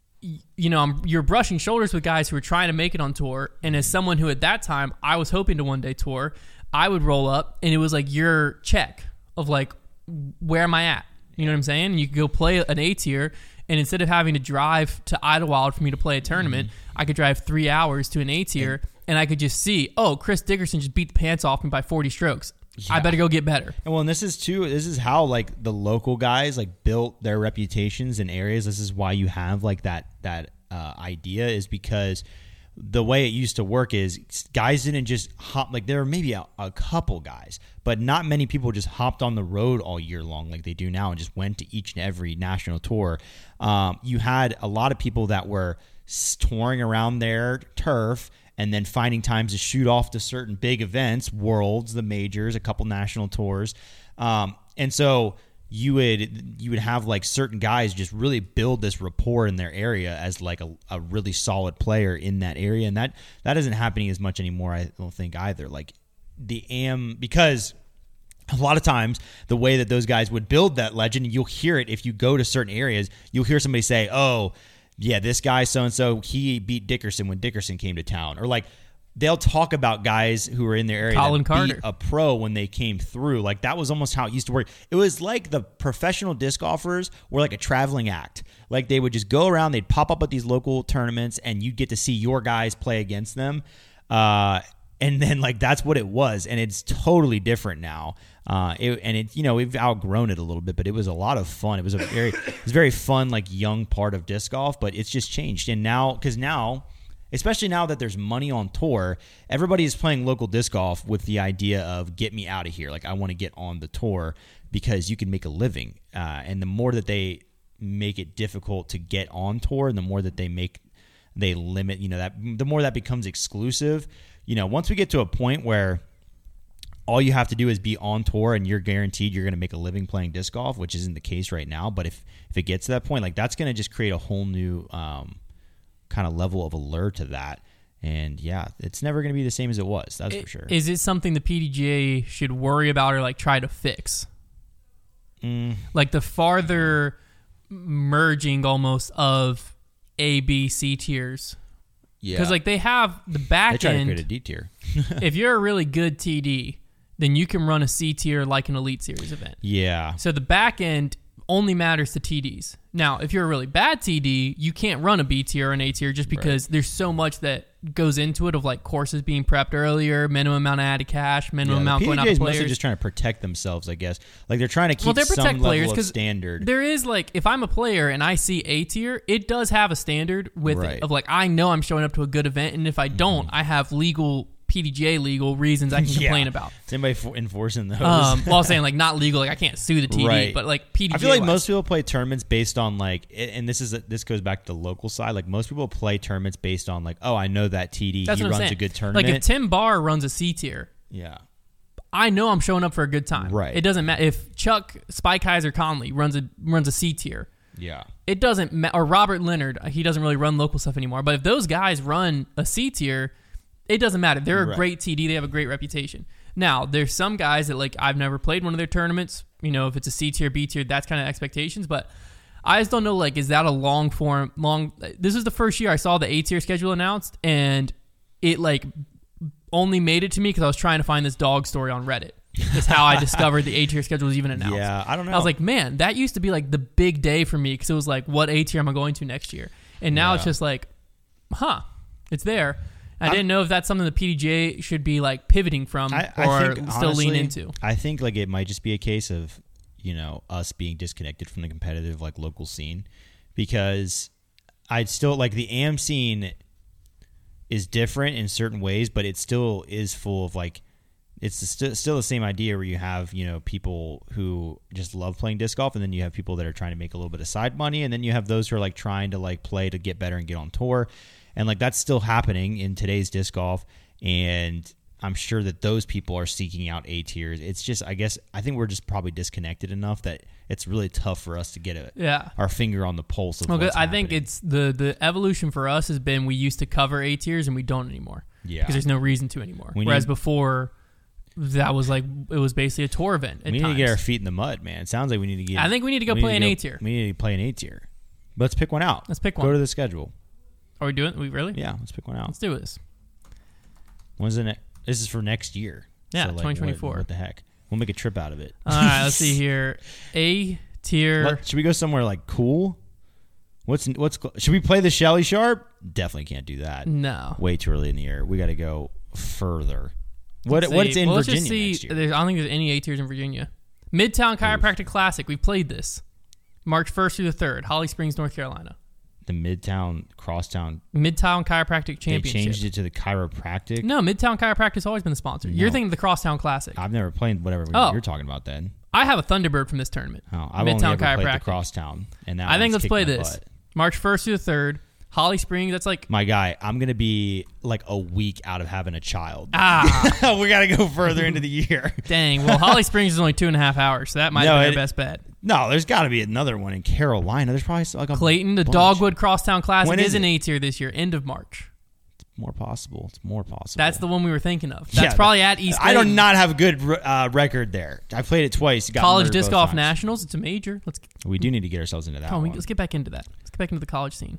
you know, I'm, you're brushing shoulders with guys who are trying to make it on tour. And as someone who at that time, I was hoping to one day tour, I would roll up and it was like your check of like, where am I at? You know what I'm saying? And you could go play an A tier, and instead of having to drive to Idlewild for me to play a tournament, mm-hmm. I could drive three hours to an A tier, and, and I could just see, oh, Chris Dickerson just beat the pants off me by forty strokes. Yeah. I better go get better. And well, and this is too. This is how like the local guys like built their reputations in areas. This is why you have like that that uh, idea is because the way it used to work is guys didn't just hop. Like there were maybe a, a couple guys, but not many people just hopped on the road all year long like they do now and just went to each and every national tour. Um, you had a lot of people that were touring around their turf and then finding times to shoot off to certain big events, Worlds, the majors, a couple national tours. Um, and so you would you would have like certain guys just really build this rapport in their area as like a, a really solid player in that area. And that, that isn't happening as much anymore, I don't think either. Like the A M, because a lot of times the way that those guys would build that legend, you'll hear it if you go to certain areas, you'll hear somebody say, oh, yeah, this guy so-and-so, he beat Dickerson when Dickerson came to town. Or like they'll talk about guys who were in their area Colin that Carter. beat a pro when they came through. Like that was almost how it used to work. It was like the professional disc golfers were like a traveling act. Like they would just go around, they'd pop up at these local tournaments, and you'd get to see your guys play against them. Uh, and then like that's what it was, and it's totally different now. Uh, it, and it, you know, we've outgrown it a little bit, but it was a lot of fun. It was a very, it was a very fun, like young part of disc golf, but it's just changed. And now, because now, especially now that there's money on tour, everybody is playing local disc golf with the idea of get me out of here. Like I want to get on the tour because you can make a living. Uh, and the more that they make it difficult to get on tour, and the more that they make, they limit, you know, that the more that becomes exclusive. You know, once we get to a point where all you have to do is be on tour and you're guaranteed you're going to make a living playing disc golf, which isn't the case right now. But if, if it gets to that point, like that's going to just create a whole new um, kind of level of allure to that. And yeah, it's never going to be the same as it was. That's it, for sure. Is it something the P D G A should worry about or like try to fix? Mm. Like the farther merging almost of A, B, C tiers. Yeah. Because like they have the back they try end. to create a D tier. If you're a really good T D, then you can run a C tier like an Elite Series event. Yeah. So the back end only matters to T Ds. Now, if you're a really bad T D, you can't run a B tier or an A tier just because right. there's so much that goes into it of like courses being prepped earlier, minimum amount of added cash, minimum yeah, amount going out to players. players. Just trying to protect themselves, I guess. Like they're trying to keep well, they're some protect level players of 'cause standard. There is like, if I'm a player and I see A tier, it does have a standard with right. it of like, I know I'm showing up to a good event, and if I don't, mm-hmm. I have legal P D G A legal reasons I can yeah. complain about. Is anybody for enforcing those? Um, well, I'm saying like not legal, like I can't sue the T D, right. but like P D G A. I feel like wise. most people play tournaments based on like, and this is this goes back to the local side. Like most people play tournaments based on like, oh, I know that T D, That's he what I'm runs saying. a good tournament. Like if Tim Barr runs a C tier, yeah, I know I'm showing up for a good time. Right. It doesn't matter if Chuck Spikeiser Conley runs a runs a C tier. Yeah. It doesn't matter. Or Robert Leonard, he doesn't really run local stuff anymore. But if those guys run a C tier, it doesn't matter. They're a right. great T D. They have a great reputation. Now, there's some guys that, like, I've never played one of their tournaments. You know, if it's a C tier, B tier, that's kind of expectations. But I just don't know, like, is that a long form, long... This is the first year I saw the A tier schedule announced, and it, like, only made it to me because I was trying to find this dog story on Reddit. Is how I discovered the A tier schedule was even announced. Yeah, I don't know. I was like, man, that used to be, like, the big day for me because it was like, what A tier am I going to next year? And now yeah. it's just like, huh, it's there. I didn't know if that's something the P D G A should be like pivoting from I, I or think, still honestly, lean into. I think like it might just be a case of, you know, us being disconnected from the competitive like local scene, because I'd still like the A M scene is different in certain ways, but it still is full of like, it's st- still the same idea where you have, you know, people who just love playing disc golf, and then you have people that are trying to make a little bit of side money, and then you have those who are like trying to like play to get better and get on tour. And like that's still happening in today's disc golf, and I'm sure that those people are seeking out A tiers. It's just, I guess, I think we're just probably disconnected enough that it's really tough for us to get a, yeah. our finger on the pulse of okay, what's I happening. think it's the the evolution for us has been we used to cover A tiers and we don't anymore. Yeah, because there's no reason to anymore. We Whereas need, before, that was like it was basically a tour event. At we need times. to get our feet in the mud, man. It sounds like we need to get. I think we need to go we play an go- A tier. We need to play an A tier. Let's pick one out. Let's pick Go one. to the schedule. Are we doing? We really? Yeah, let's pick one out. Let's do this. When's the ne- This is for next year. Yeah, So, like, twenty twenty-four. What, what the heck? We'll make a trip out of it. All right, let's see here. A tier. Let- should we go somewhere like cool? What's what's should we play the Shelly Sharp? Definitely can't do that. No. Way too early in the year. We got to go further. What Let's what's see. in well, Virginia let's just see. next year? There's, I don't think there's any A tiers in Virginia. Midtown Chiropractic Classic. We played this March first through the third. Holly Springs, North Carolina. The Midtown Crosstown. Midtown Chiropractic They Championship. changed it to the chiropractic. No, Midtown Chiropractic has always been the sponsor. You're No. thinking of the Crosstown Classic. I've never played whatever Oh. you're talking about. Then I have a Thunderbird from this tournament. oh, I've Midtown only ever played the Chiropractic. Crosstown, and that I think one's let's kicked play my this. butt. March first through the third. Holly Springs. That's like My guy, I'm gonna be like a week out of having a child. ah we gotta go further into the year. dang. Well, Holly Springs is only two and a half hours, so that might No, be our it- best bet. No, there's got to be another one in Carolina. There's probably like a Clayton, the bunch. Dogwood Crosstown Classic When is, is an it? A tier this year, end of March. More possible. It's more possible. That's the one we were thinking of. That's Yeah, probably at East I do Clayton. not have a good uh, record there. I played it twice. Got College murdered Disc both Golf times. Nationals. It's a major. Let's We do need to get ourselves into that come on, we- one. let's get back into that. Let's get back into the college scene.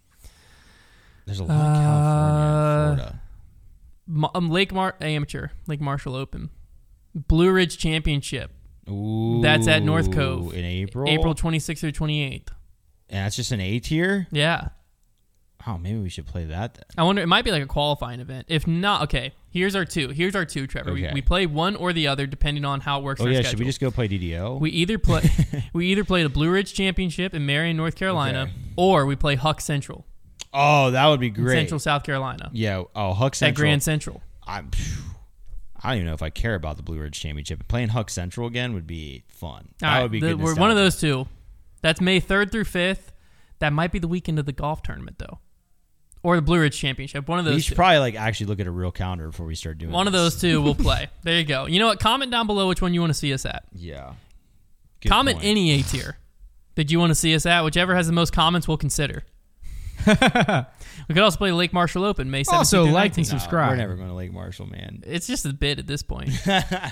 There's a lot of California and Florida. Ma- um, Lake Mar- Amateur, Lake Marshall Open, Blue Ridge Championship. Ooh, That's at North Cove. in April. April twenty-sixth through twenty-eighth. And that's just an A tier. Yeah. Oh, maybe we should play that then. I wonder, it might be like a qualifying event. If not, okay, here's our two. Here's our two, Trevor. We, Okay. we play one or the other depending on how it works Oh in our yeah, schedule. should we just go play D D O? We either play we either play the Blue Ridge Championship in Marion, North Carolina, Okay. or we play Huck Central oh, that would be in great. Central South Carolina. Yeah. Oh, Huck Central. At Grand Central. I'm, I don't even know if I care about the Blue Ridge Championship. Playing Huck Central again would be fun. All that right, would be the- good. we're one of nostalgia. those two. That's May third through fifth. That might be the weekend of the golf tournament though. Or the Blue Ridge Championship. One of We those should two. probably like actually look at a real calendar before we start doing One of this. those two we'll play. There you go. You know what? Comment down below which one you want to see us at. Yeah. Good Comment point. any A tier that you want to see us at. Whichever has the most comments, we'll consider. We could also play Lake Marshall Open May seventeenth Also, through like nineteenth. and No, subscribe. we're never going to Lake Marshall, man. It's just a bit at this point. uh,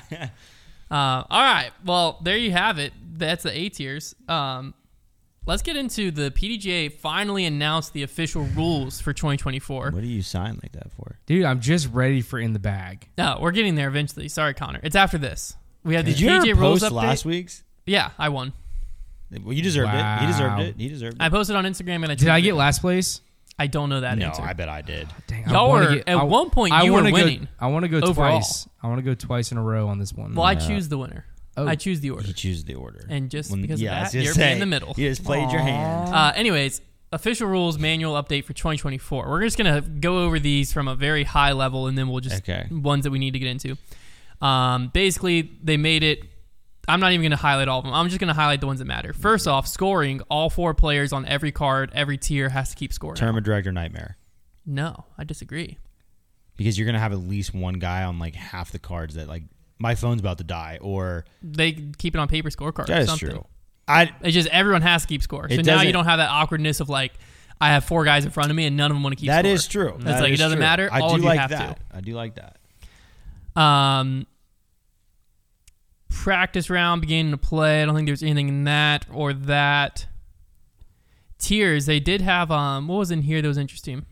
all right. Well, there you have it. That's the A tiers. Um, let's get into the P D G A finally announced the official rules for twenty twenty-four. What do you sign like that for? Dude, I'm just ready for in the bag. No, we're getting there eventually. Sorry, Connor. It's after this. We had the Did you P ever D G A rules post update. last week's? Yeah, I won. Well, you deserved it. He deserved Wow. it. He deserved it. I posted on Instagram and I Did I tweeted get it. last place? I don't know that no, answer. I bet I did. Dang, Y'all I wanna were- get- at I- one point, I you were wanna go- winning I want to go overall. twice. I want to go twice in a row on this one. Well, I Yeah. choose the winner. Oh. I choose the order. He chooses the order. And just When- because yeah, I of was that, gonna you're say, in the middle. You just played your hand. Uh, anyways, official rules manual update for twenty twenty-four. We're just going to go over these from a very high level, and then we'll just Okay. ones that we need to get into. Um, basically, they made it. I'm not even going to highlight all of them. I'm just going to highlight the ones that matter. First off, scoring. All four players on every card, every tier has to keep scoring. Tournament director nightmare. No, I disagree. Because you're gonna have at least one guy on like half the cards that like my phone's about to die or They keep it on paper scorecard. that or is something. true. I It's just everyone has to keep score. So It now you doesn't- don't have that awkwardness of like, I have four guys in front of me and none of them want to keep that score. is true. It's That like, it is doesn't true. matter. I All do of you like have that. I do like that. to. Um, practice round beginning to play. I don't think there's anything in that or that. Tiers, they did have, um, what was in here that was interesting?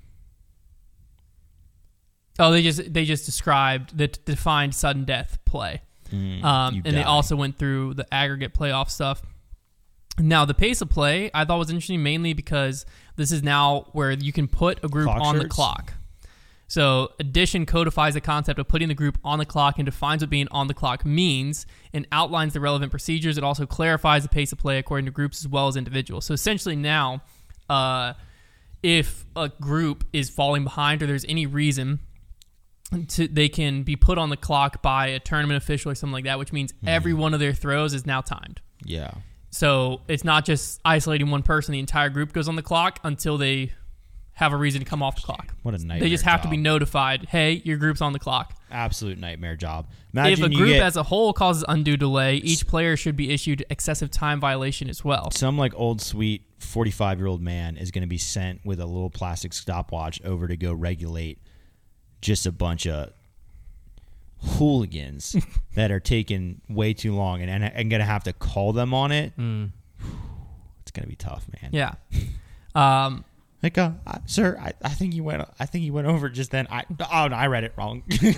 Oh, they just they just described the t- defined sudden death play. Mm, Um, you and they die. also went through the aggregate playoff stuff. Now, the pace of play I thought was interesting mainly because this is now where you can put a group Clock on the shirts? clock. So, Addition codifies the concept of putting the group on the clock and defines what being on the clock means and outlines the relevant procedures. It also clarifies the pace of play according to groups as well as individuals. So, essentially now, uh, if a group is falling behind or there's any reason to, they can be put on the clock by a tournament official or something like that, which means Mm-hmm. every one of their throws is now timed. Yeah. So it's not just isolating one person; the entire group goes on the clock until they have a reason to come off the clock. What a nightmare. They just have to job. be notified. Hey, your group's on the clock. Absolute nightmare job. If Imagine a you group get as a whole causes undue delay, each player should be issued excessive time violation as well. some like old sweet forty-five year old man is going to be sent with a little plastic stopwatch over to go regulate just a bunch of hooligans that are taking way too long, and and I'm gonna have to call them on it. Mm. It's gonna be tough, man. Yeah. Um, Like, uh, I, sir, I, I think you went. I think you went over just then. I oh no, I read it wrong. like,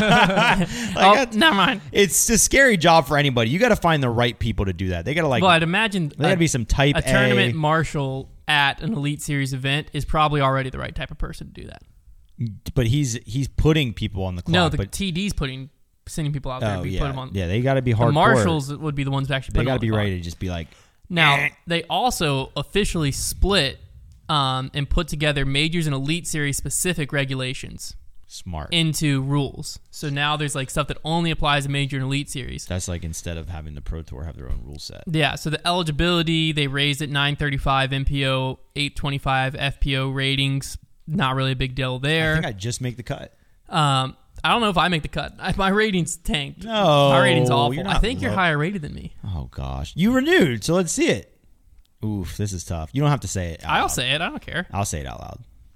oh, never mind. It's a scary job for anybody. You got to find the right people to do that. They got to like. Well, I'd imagine There got to be some type a tournament A. marshal at an Elite Series event is probably already the right type of person to do that. But he's he's putting people on the clock. No, the but, T D's putting sending people out there. oh to yeah, put them on. yeah. They got to be hardcore. The marshals would be the ones who actually put They them got on to be the clock. ready to just be like. Now, eh. they also officially split um, and put together Majors and Elite Series specific regulations Smart. into rules. So now there's like stuff that only applies to Major and Elite Series. That's like instead of having the Pro Tour have their own rule set. Yeah, so the eligibility, they raised it nine thirty-five M P O, eight twenty-five F P O ratings. Not really a big deal there. I think I just make the cut. Um, I don't know if I make the cut. I, my rating's tanked. No, my rating's awful. you're I not think you're low. higher rated than me. Oh gosh, you renewed, so let's see it. Oof, this is tough. You don't have to say it. out I'll loud. say it. I don't care. I'll say it out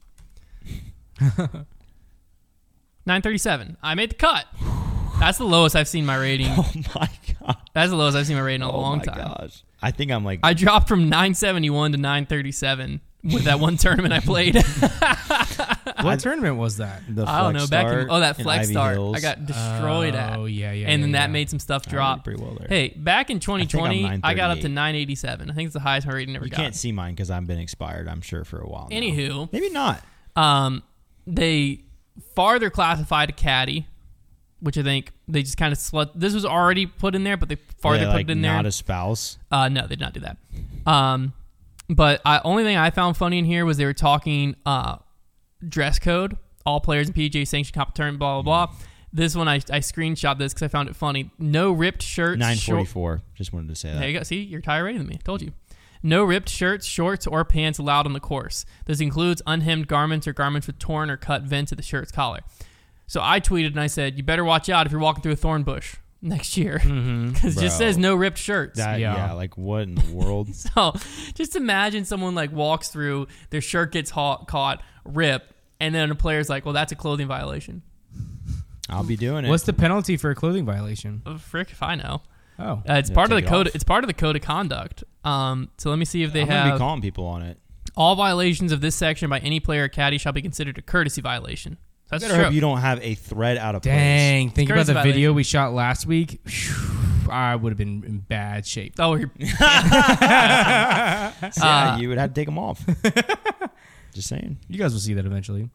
loud. nine thirty-seven. I made the cut. That's the lowest I've seen my rating. Oh my god. That's the lowest I've seen my rating in a oh long my time. gosh. I think I'm like. I dropped from nine seventy-one to nine thirty-seven with that one tournament I played. What tournament was that? the I don't know. Flex Back in, Start oh, that in Flex Ivy Start. Hills. I got destroyed at. Oh, yeah, yeah. and then yeah, that yeah. made some stuff I drop. did pretty well there. Hey, back in twenty twenty, I'm I, got up to nine thirty-eight. nine eighty-seven. I think it's the highest my rating ever You got. can't see mine because I've been expired, I'm sure, for a while now. Anywho, Maybe not. um, they farther classified a caddy, which I think they just kind of slut. This was already put in there, but they farther Yeah, put like it in there. not a spouse. Uh, no, they did not do that. Um, but I, only thing I found funny in here was they were talking uh, dress code. All players in P G A sanctioned comp tournament, blah, blah, blah. This one, I, I screenshot this because I found it funny. No ripped shirts. nine short- forty-four. Just wanted to say that. There you go. See, you're higher rated than me. Told you. No ripped shirts, shorts, or pants allowed on the course. This includes unhemmed garments or garments with torn or cut vents at the shirt's collar. So I tweeted and I said, you better watch out if you're walking through a thorn bush next year. Because Mm-hmm. it just Bro. says no ripped shirts. That, Yeah. yeah. like what in the world? So just imagine someone like walks through, their shirt gets ha- caught, rip, and then a player's like, well, that's a clothing violation. I'll be doing it. What's the penalty for a clothing violation? Oh, frick if I know. Oh. Uh, it's Yeah, part of take the it code. off. It's part of the code of conduct. Um, so let me see if they I'm gonna be have calling people on it. all violations of this section by any player or caddy shall be considered a courtesy viulation. So that's Better true. hope you don't have a thread out of Dang. Think about Crazy the video violation. we shot last week. Phew, I would have been in bad shape. Oh, you're, place. Yeah, Uh, you would have to take them off. Just saying. You guys will see that eventually.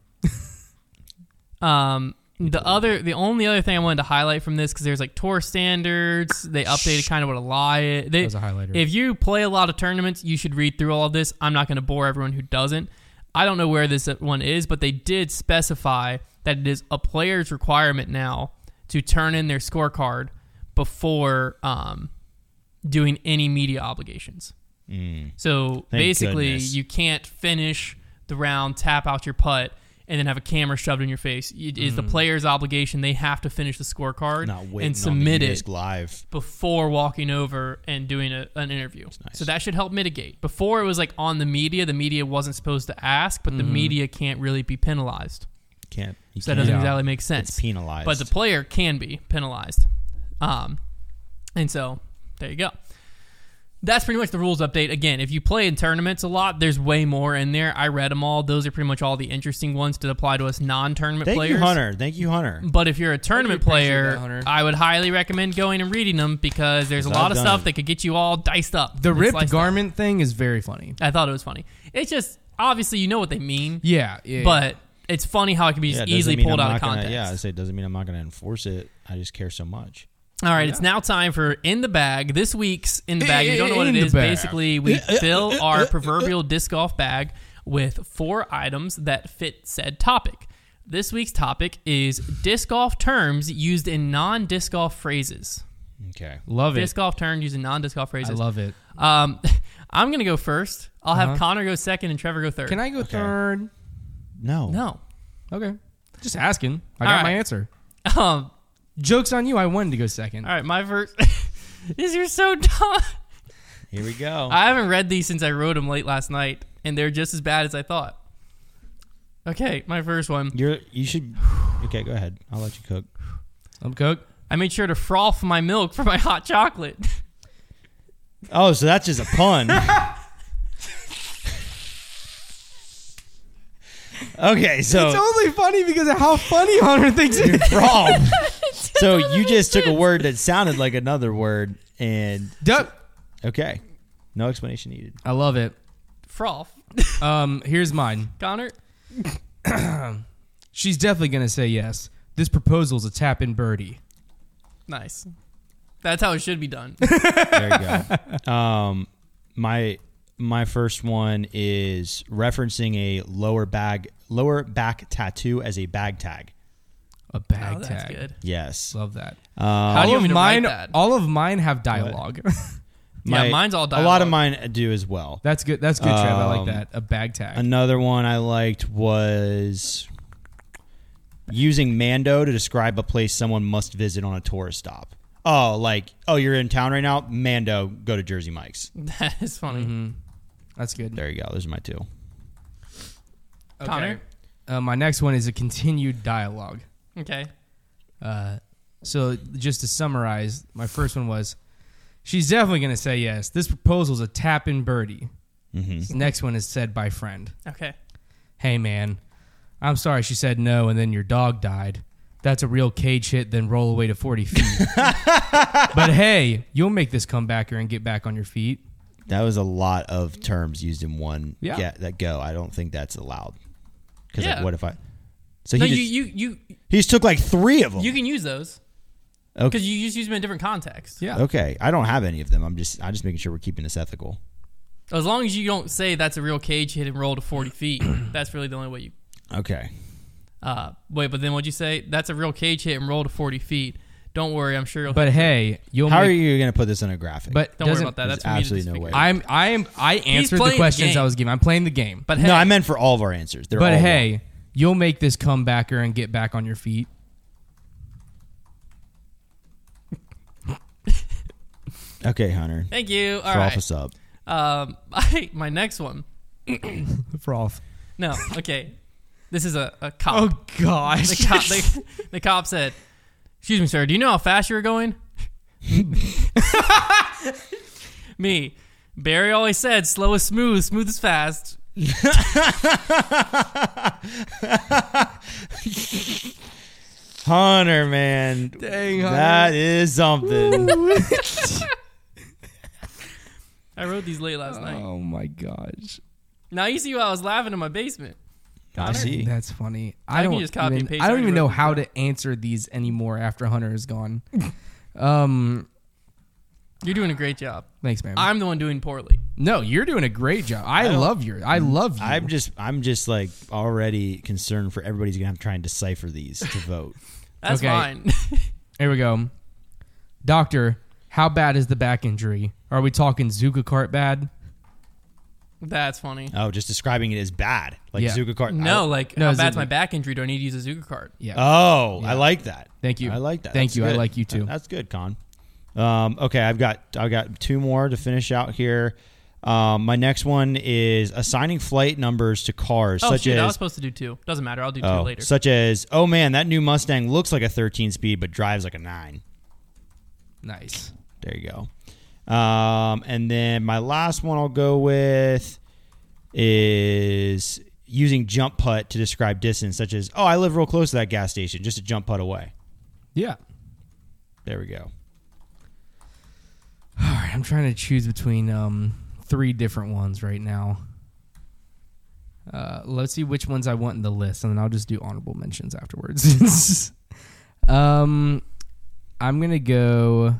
um, the other, the only other thing I wanted to highlight from this because there's like tour standards. They updated kind of what a lie is. They, That was a highlighter. If you play a lot of tournaments, you should read through all of this. I'm not going to bore everyone who doesn't. I don't know where this one is, but they did specify that it is a player's requirement now to turn in their scorecard before um, doing any media obligations. Mm. So Thank basically, goodness. you can't finish the round, tap out your putt, and then have a camera shoved in your face. It is the player's obligation. They have to finish the scorecard Not waiting and submit on the it disc live. before walking over and doing a, an interview. nice. So that should help mitigate. Before it was like on the media, the media wasn't supposed to ask, but the media can't really be penalized. Can't. You So that can't. doesn't Yeah. exactly make sense. It's penalized. But the player can be penalized. Um, and so there you go. That's pretty much the rules update. Again, if you play in tournaments a lot, there's way more in there. I read them all. Those are pretty much all the interesting ones to apply to us non-tournament Thank players. you, Hunter. Thank you, Hunter. But if you're a tournament appreciate player, that, Hunter. I would highly recommend going and reading them because there's a 'Cause lot I've of done stuff it. that could get you all diced up. The and ripped sliced up. garment thing is very funny. I thought it was funny. It's just, obviously, you know what they mean, Yeah. yeah but it's funny how it can be Yeah, just it doesn't easily mean pulled I'm out of not gonna- context. Yeah, I say it doesn't mean I'm not going to enforce it. I just care so much. All right, it's now time for In the Bag. This week's In the Bag, if you don't know what In it the is, bag. basically we fill our proverbial disc golf bag with four items that fit said topic. This week's topic is disc golf terms used in non-disc golf phrases. Okay. Love it. Disc golf terms used in non-disc golf I phrases. love it. Um, I'm going to go first. I'll have Uh-huh. Connor go second and Trevor go third. Can I go third? No. No. Okay. Just asking. I All got my right. answer. Um, Joke's on you. I wanted to go second. all right, my first... These are so dumb. Here we go. I haven't read these since I wrote them late last night, and they're just as bad as I thought. Okay, my first one. You're. You should. Okay, go ahead. I'll let you cook. I'm cooked. I made sure to froth my milk for my hot chocolate. Oh, so that's just a pun. Okay, so It's only funny because of how funny Hunter thinks it is. wrong. So you just took a word that sounded like another word, and Duh. okay, no explanation needed. I love it. Froth. Um, here's mine. Connor? She's definitely gonna say yes. This proposal's a tap-in birdie. Nice. That's how it should be done. There you go. Um, my my first one is referencing a lower bag lower back tattoo as a bag tag. A bag Oh, that's tag. good. Yes. Love that. Um, How do all you want of me to mine, write that? all of mine have dialogue. my- yeah, mine's all A dialogue. lot of mine do as well. That's good. That's good, Trev. I like Um, that. A bag tag. Another one I liked was using Mando to describe a place someone must visit on a tourist stop. Oh, like, oh, you're in town right now? Mando, go to Jersey Mike's. That is funny. Mhm. That's good. There you go. Those are my two. Okay. Connor? Uh, my next one is a continued dialogue. Okay. Uh, so just to summarize, my first one was, she's definitely going to say yes. This proposal's a tap-in birdie. Mm-hmm. This next one is said by friend. Okay. Hey, man, I'm sorry she said no and then your dog died. That's a real cage hit, then roll away to forty feet. But hey, you'll make this comebacker and get back on your feet. That was a lot of terms used in one Yeah. get, that go. I don't think that's allowed. Because Yeah. like, what if I... So he No, just, you, you, you, he just took like three of them. you can use those okay. because you just use them in different contexts. Yeah. Okay. I don't have any of them. I'm just I'm just making sure we're keeping this ethical. As long as you don't say that's a real cage hit and roll to forty feet, that's really the only way you. Okay. Uh, wait, but then what'd you say? That's a real cage hit and roll to forty feet. Don't worry, I'm sure you'll. But hey, you'll How make... are you going to put this on a graphic? But don't worry doesn't- about that. There's That's for me to absolutely just no figure way. out. I'm I am I answered the playing the questions game. I was given. I'm playing the game. But hey, no, I meant for all of our answers. They're But all hey, wrong. you'll make this comebacker and get back on your feet. Okay, Hunter. thank you. All Froth right. us up. Um, I, my next one. Froth. No, okay. This is a, a cop. Oh gosh. The cop, the, the cop said, "Excuse me, sir. Do you know how fast you were going?" Me. Barry always said, "Slow is smooth, smooth is fast." Hunter, man. Dang, Hunter. That is something. I wrote these late last night. Oh my gosh. Now you see why I was laughing in my basement. I Connor? see. That's funny. I I can don't just copy even, and paste. I I don't already even know wrote how these to answer these anymore after Hunter is gone. um You're doing a great job. thanks, man. I'm the one doing poorly. no, you're doing a great job. I, I don't- love your I love you. I'm just I'm just like already concerned for everybody's gonna have to try and decipher these to vote. That's Okay. fine. Here we go. Doctor, how bad is the back injury? Are we talking Zuka cart bad? That's funny. Oh, just describing it as bad, like Yeah. Zuka cart. No, I- like No, how is bad's it my like- back injury? Do I need to use a Zuka card? Yeah. Oh, Yeah. I like that. Thank you. I like that. Thank That's you. I good. like you too. That's good, Con. Um, okay, I've got I've got two more to finish out here. Um, my next one is assigning flight numbers to cars, Oh such shoot, I was as supposed to do two. Doesn't matter. I'll do two oh, later. such as oh man, that new Mustang looks like a thirteen speed but drives like a nine. Nice. There you go. Um, and then my last one I'll go with is using jump putt to describe distance, such as oh, I live real close to that gas station, just a jump putt away. Yeah. There we go. All right, I'm trying to choose between um, three different ones right now. Uh, let's see which ones I want in the list, and then I'll just do honorable mentions afterwards. um, I'm gonna go.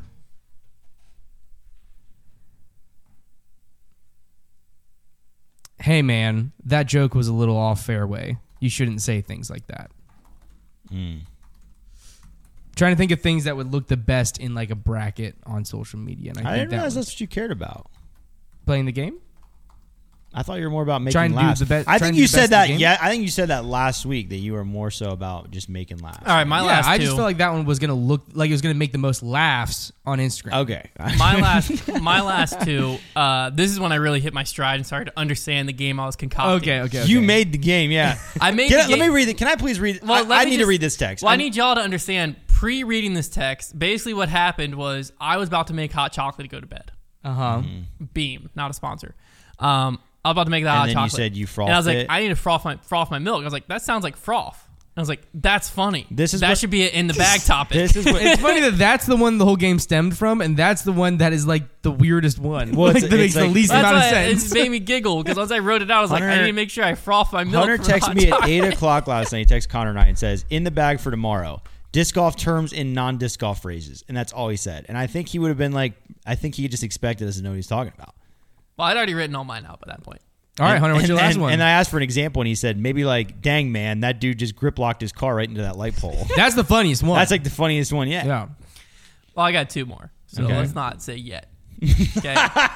Hey man, that joke was a little off fairway. You shouldn't say things like that. Mm. Trying to think of things that would look the best in like a bracket on social media. And I, I think didn't that realize one's that's what you cared about. playing the game. I thought you were more about making Trying to do laughs. the be- I trying think to you do the best in said the that. game? Yeah, I think you said that last week that you were more so about just making laughs. All right, my yeah, last I two. just felt like that one was gonna look like it was gonna make the most laughs on Instagram. Okay. my last, my last two. Uh, this is when I really hit my stride and started to understand the game I was concocting. Okay, okay, okay. You made the game, yeah. I made. Can the I- let game- me read it. Can I please read? Well, I, let I me need to just- read this text. Well, I I'm- need y'all to understand. pre-reading this text, basically what happened was I was about to make hot chocolate to go to bed. Uh huh. Beam, not a sponsor. Um, I was about to make that And hot then chocolate. you said you frothed And I was like, it. I need to froth my froth my milk. I was like, that sounds like froth. I was like, that's funny. This is that what- should be an in the bag topic. This is what. It's funny that that's the one the whole game stemmed from, and that's the one that is like the weirdest one. Well, like, it's- that makes it's the like- least That's amount of why sense. it made me giggle because once I wrote it out, I was like, I Hunter- need to make sure I froth my milk. Hunter for the texted hot me at chocolate. eight o'clock last night. He texted Connor and I and says, "In the bag for tomorrow." Disc golf terms in non-disc golf phrases, and that's all he said. And I think he would have been like, I think he just expected us to know what he's talking about. Well, I'd already written all mine out by that point. All right, Hunter, what's and, your last and- one? And I asked for an example, and he said, maybe like, dang, man, that dude just grip locked his car right into that light pole. that's the funniest one. That's like the funniest one yet. yeah. Well, I got two more, so Okay. let's not say yet. Okay.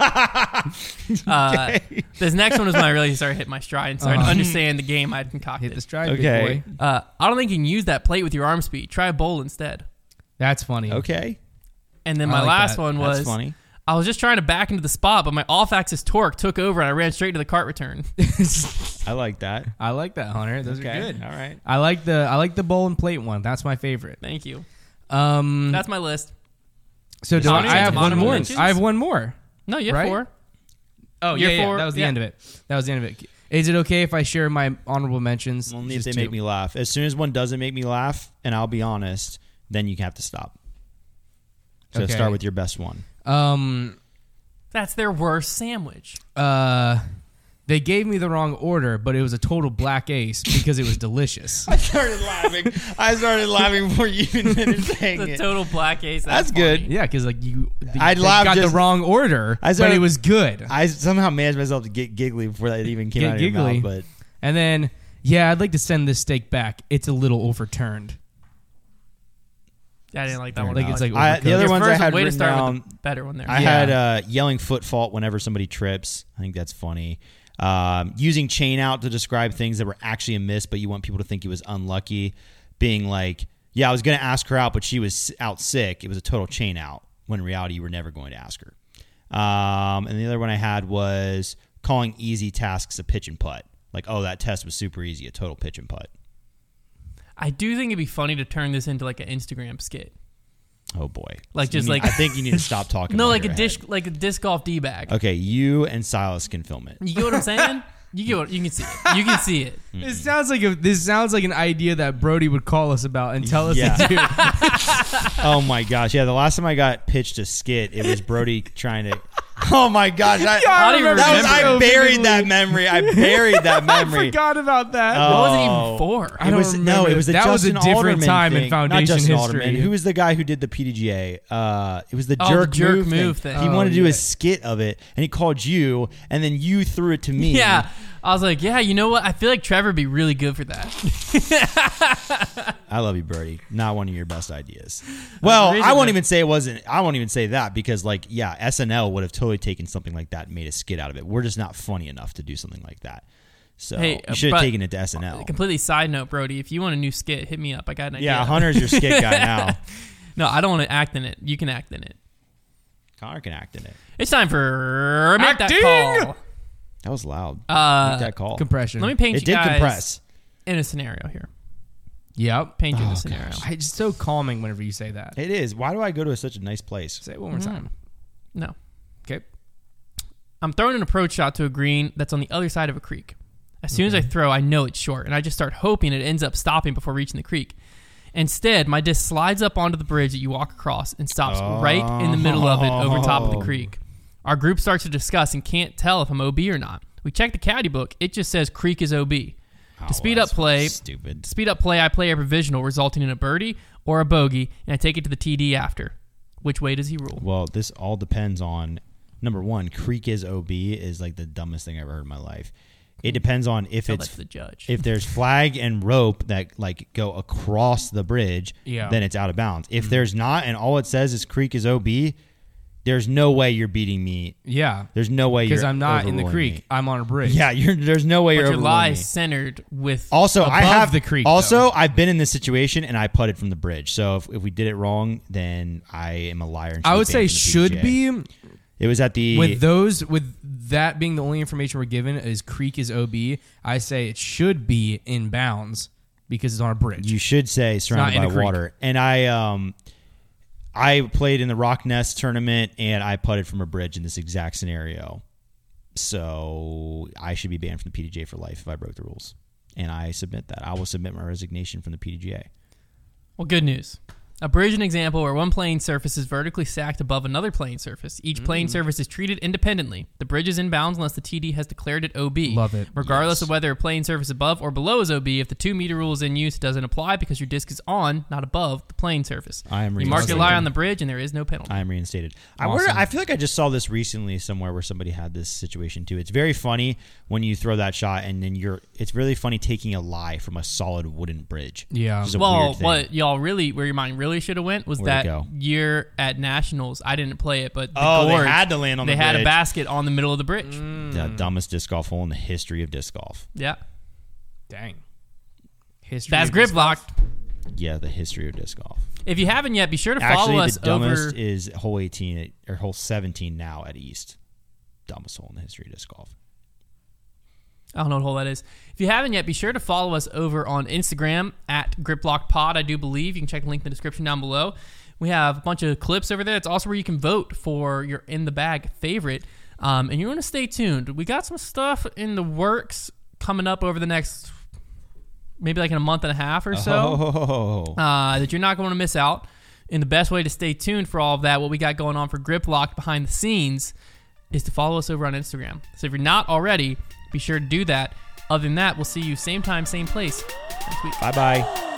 Uh, this next one was when I really started hitting my stride and started to Uh-huh. understand the game I'd concocted. Hit the stride, Okay. big boy. Uh, I don't think you can use that plate with your arm speed. Try a bowl instead. That's funny. Okay. And then I my like last that. one was That's funny. I was just trying to back into the spot, but my off-axis torque took over and I ran straight to the cart return. I like that. I like that, Hunter. Those Okay. are good. All right. I like the I like the bowl and plate one. That's my favorite. Thank you. Um, That's my list. so do Honor, I, I have some one honorable more. mentions? I have one more. No, you have Right? four. Oh You're yeah, yeah, for- that was the yeah. end of it. That was the end of it. Is it okay if I share my honorable mentions? Only if Just they make two. me laugh. As soon as one doesn't make me laugh, and I'll be honest, then you have to stop. So Okay. start with your best one. Um, That's their worst sandwich. uh, they gave me the wrong order, but it was a total black ace because it was delicious. I started laughing. I started laughing before you even finished saying The it. total black ace. That's That's, good. funny. Yeah, because like you, the, I'd they laugh got just- the wrong order, I but started- it was good. I somehow managed myself to get giggly before that even came Get out of your giggly. mouth. But And then, yeah, I'd like to send this steak back. It's a little overturned. I didn't like that Fair one. Like much. it's like I- the overcooked. other Your ones I first had way to written start down- with the better one there. I Yeah. had uh, yelling foot fault whenever somebody trips. I think that's funny. Um, using chain out to describe things that were actually a miss, but you want people to think he was unlucky. Being like, yeah, I was going to ask her out, but she was out sick. It was a total chain out, when in reality you were never going to ask her. Um, and the other one I had was calling easy tasks a pitch and putt. Like, oh, that test was super easy, a total pitch and putt. I do think it'd be funny to turn this into like an Instagram skit. Oh boy! Like, You just need- like- I think you need to stop talking. No, while like a you're dish, ahead. like a disc golf d bag. Okay, you and Silas can film it. You get what I'm saying? You get what you can see it. You can see it. This sounds like a this sounds like an idea that Brody would call us about and tell us Yeah. to do. Oh my gosh! Yeah, the last time I got pitched a skit, it was Brody trying to. Oh my gosh! I, How do you remember that was, remember? I so buried vividly. that memory. I buried that I memory. forgot about that. Oh. What was it Oh. even for? I It don't was no, remember. it was the That was a Justin different Alderman time in thing. Foundation Not Justin history. Alderman. Who was the guy who did the P D G A? Uh, it was the Oh, the jerk, jerk move, move thing. thing. He Oh, wanted to do yeah. a skit of it, and he called you, and then you threw it to me. Yeah. I was like, yeah, you know what? I feel like Trevor would be really good for that. I love you, Birdie. Not one of your best ideas. Well, reason I won't that- even say it wasn't. I won't even say that because, like, yeah, S N L would have totally taken something like that and made a skit out of it. We're just not funny enough to do something like that. So Hey, you should have but- taken it to S N L. Completely side note, Brody. If you want a new skit, hit me up. I got an idea. Yeah, Hunter's your skit guy now. No, I don't want to act in it. You can act in it. Connor can act in it. It's time for make Acting! that call. That was loud. Uh, Make that call. Compression. Let me paint It you did guys compress. in a scenario here. Yep. Paint you in Oh, a scenario. gosh. It's so calming whenever you say that. It is. Why do I go to such a nice place? Say it one more Mm. time. No. Okay. I'm throwing an approach shot to a green that's on the other side of a creek. As soon as I throw, I know it's short, and I just start hoping it ends up stopping before reaching the creek. Instead, my disc slides up onto the bridge that you walk across and stops right in the middle of it over top of the Oh. creek. Our group starts to discuss and can't tell if I'm O B or not. We check the caddy book. It just says creek is O B. Oh, To speed up that's play, Stupid. to speed up play, I play a provisional resulting in a birdie or a bogey, and I take it to the T D after. Which way does he rule? Well, this all depends on number one. Creek is O B is like the dumbest thing I've ever heard in my life. It depends on if Tell that it's to the judge. if there's flag and rope that like go across the bridge, Yeah. then it's out of bounds. If there's not, and all it says is creek is O B, there's no way you're beating me. Yeah. There's no way Because you're I'm not in the overruling creek. me. I'm on a bridge. Yeah, you're, there's no way but you're your overruling lie me. centered with Also, I above have the creek, Also, though. I've been in this situation and I putted from the bridge. So if, if we did it wrong, then I am a liar. And I should would be say banned from the should P G A. be It was at the with those with that being the only information we're given is creek is O B. I say it should be in bounds because it's on a bridge. You should say surrounded not in by a creek. water. And I um I played in the Rock Nest tournament and I putted from a bridge in this exact scenario. So I should be banned from the P D G A for life if I broke the rules. And I submit that. I will submit my resignation from the P D G A. Well, good news. A bridge is an example where one playing surface is vertically stacked above another playing surface. Each playing surface is treated independently. The bridge is in bounds unless the T D has declared it O B. Love it. Regardless Yes. of whether a playing surface above or below is O B, if the two meter rule is in use, it doesn't apply because your disc is on, not above, the playing surface. I am You mark your reinstated. lie on the bridge and there is no penalty. I am reinstated. I Awesome. wonder, I feel like I just saw this recently somewhere where somebody had this situation too. It's very funny when you throw that shot and then you're. It's really funny taking a lie from a solid wooden bridge. Yeah. Which is a Well, weird thing. what y'all really, where your mind really should have went was Where'd it that go? year at Nationals. I didn't play it, but the Oh, they Gorge, had to land on they the had a bridge. basket on the middle of the bridge. The dumbest disc golf hole in the history of disc golf. Yeah, Dang. History that's of disc grip golf. locked. Yeah, the history of disc golf. If you haven't yet, be sure to follow Actually, us the dumbest over. is hole eighteen at, or hole seventeen now at East. Dumbest hole in the history of disc golf. I don't know what hole that is. If you haven't yet, be sure to follow us over on Instagram at GripLockPod, I do believe. You can check the link in the description down below. We have a bunch of clips over there. It's also where you can vote for your in the bag favorite. Um, and you want to stay tuned. We got some stuff in the works coming up over the next, maybe like in a month and a half or so, Oh. uh, that you're not going to miss out. And the best way to stay tuned for all of that, what we got going on for Grip Lock behind the scenes, is to follow us over on Instagram. So if you're not already, be sure to do that. Other than that, we'll see you same time, same place next week. Bye-bye.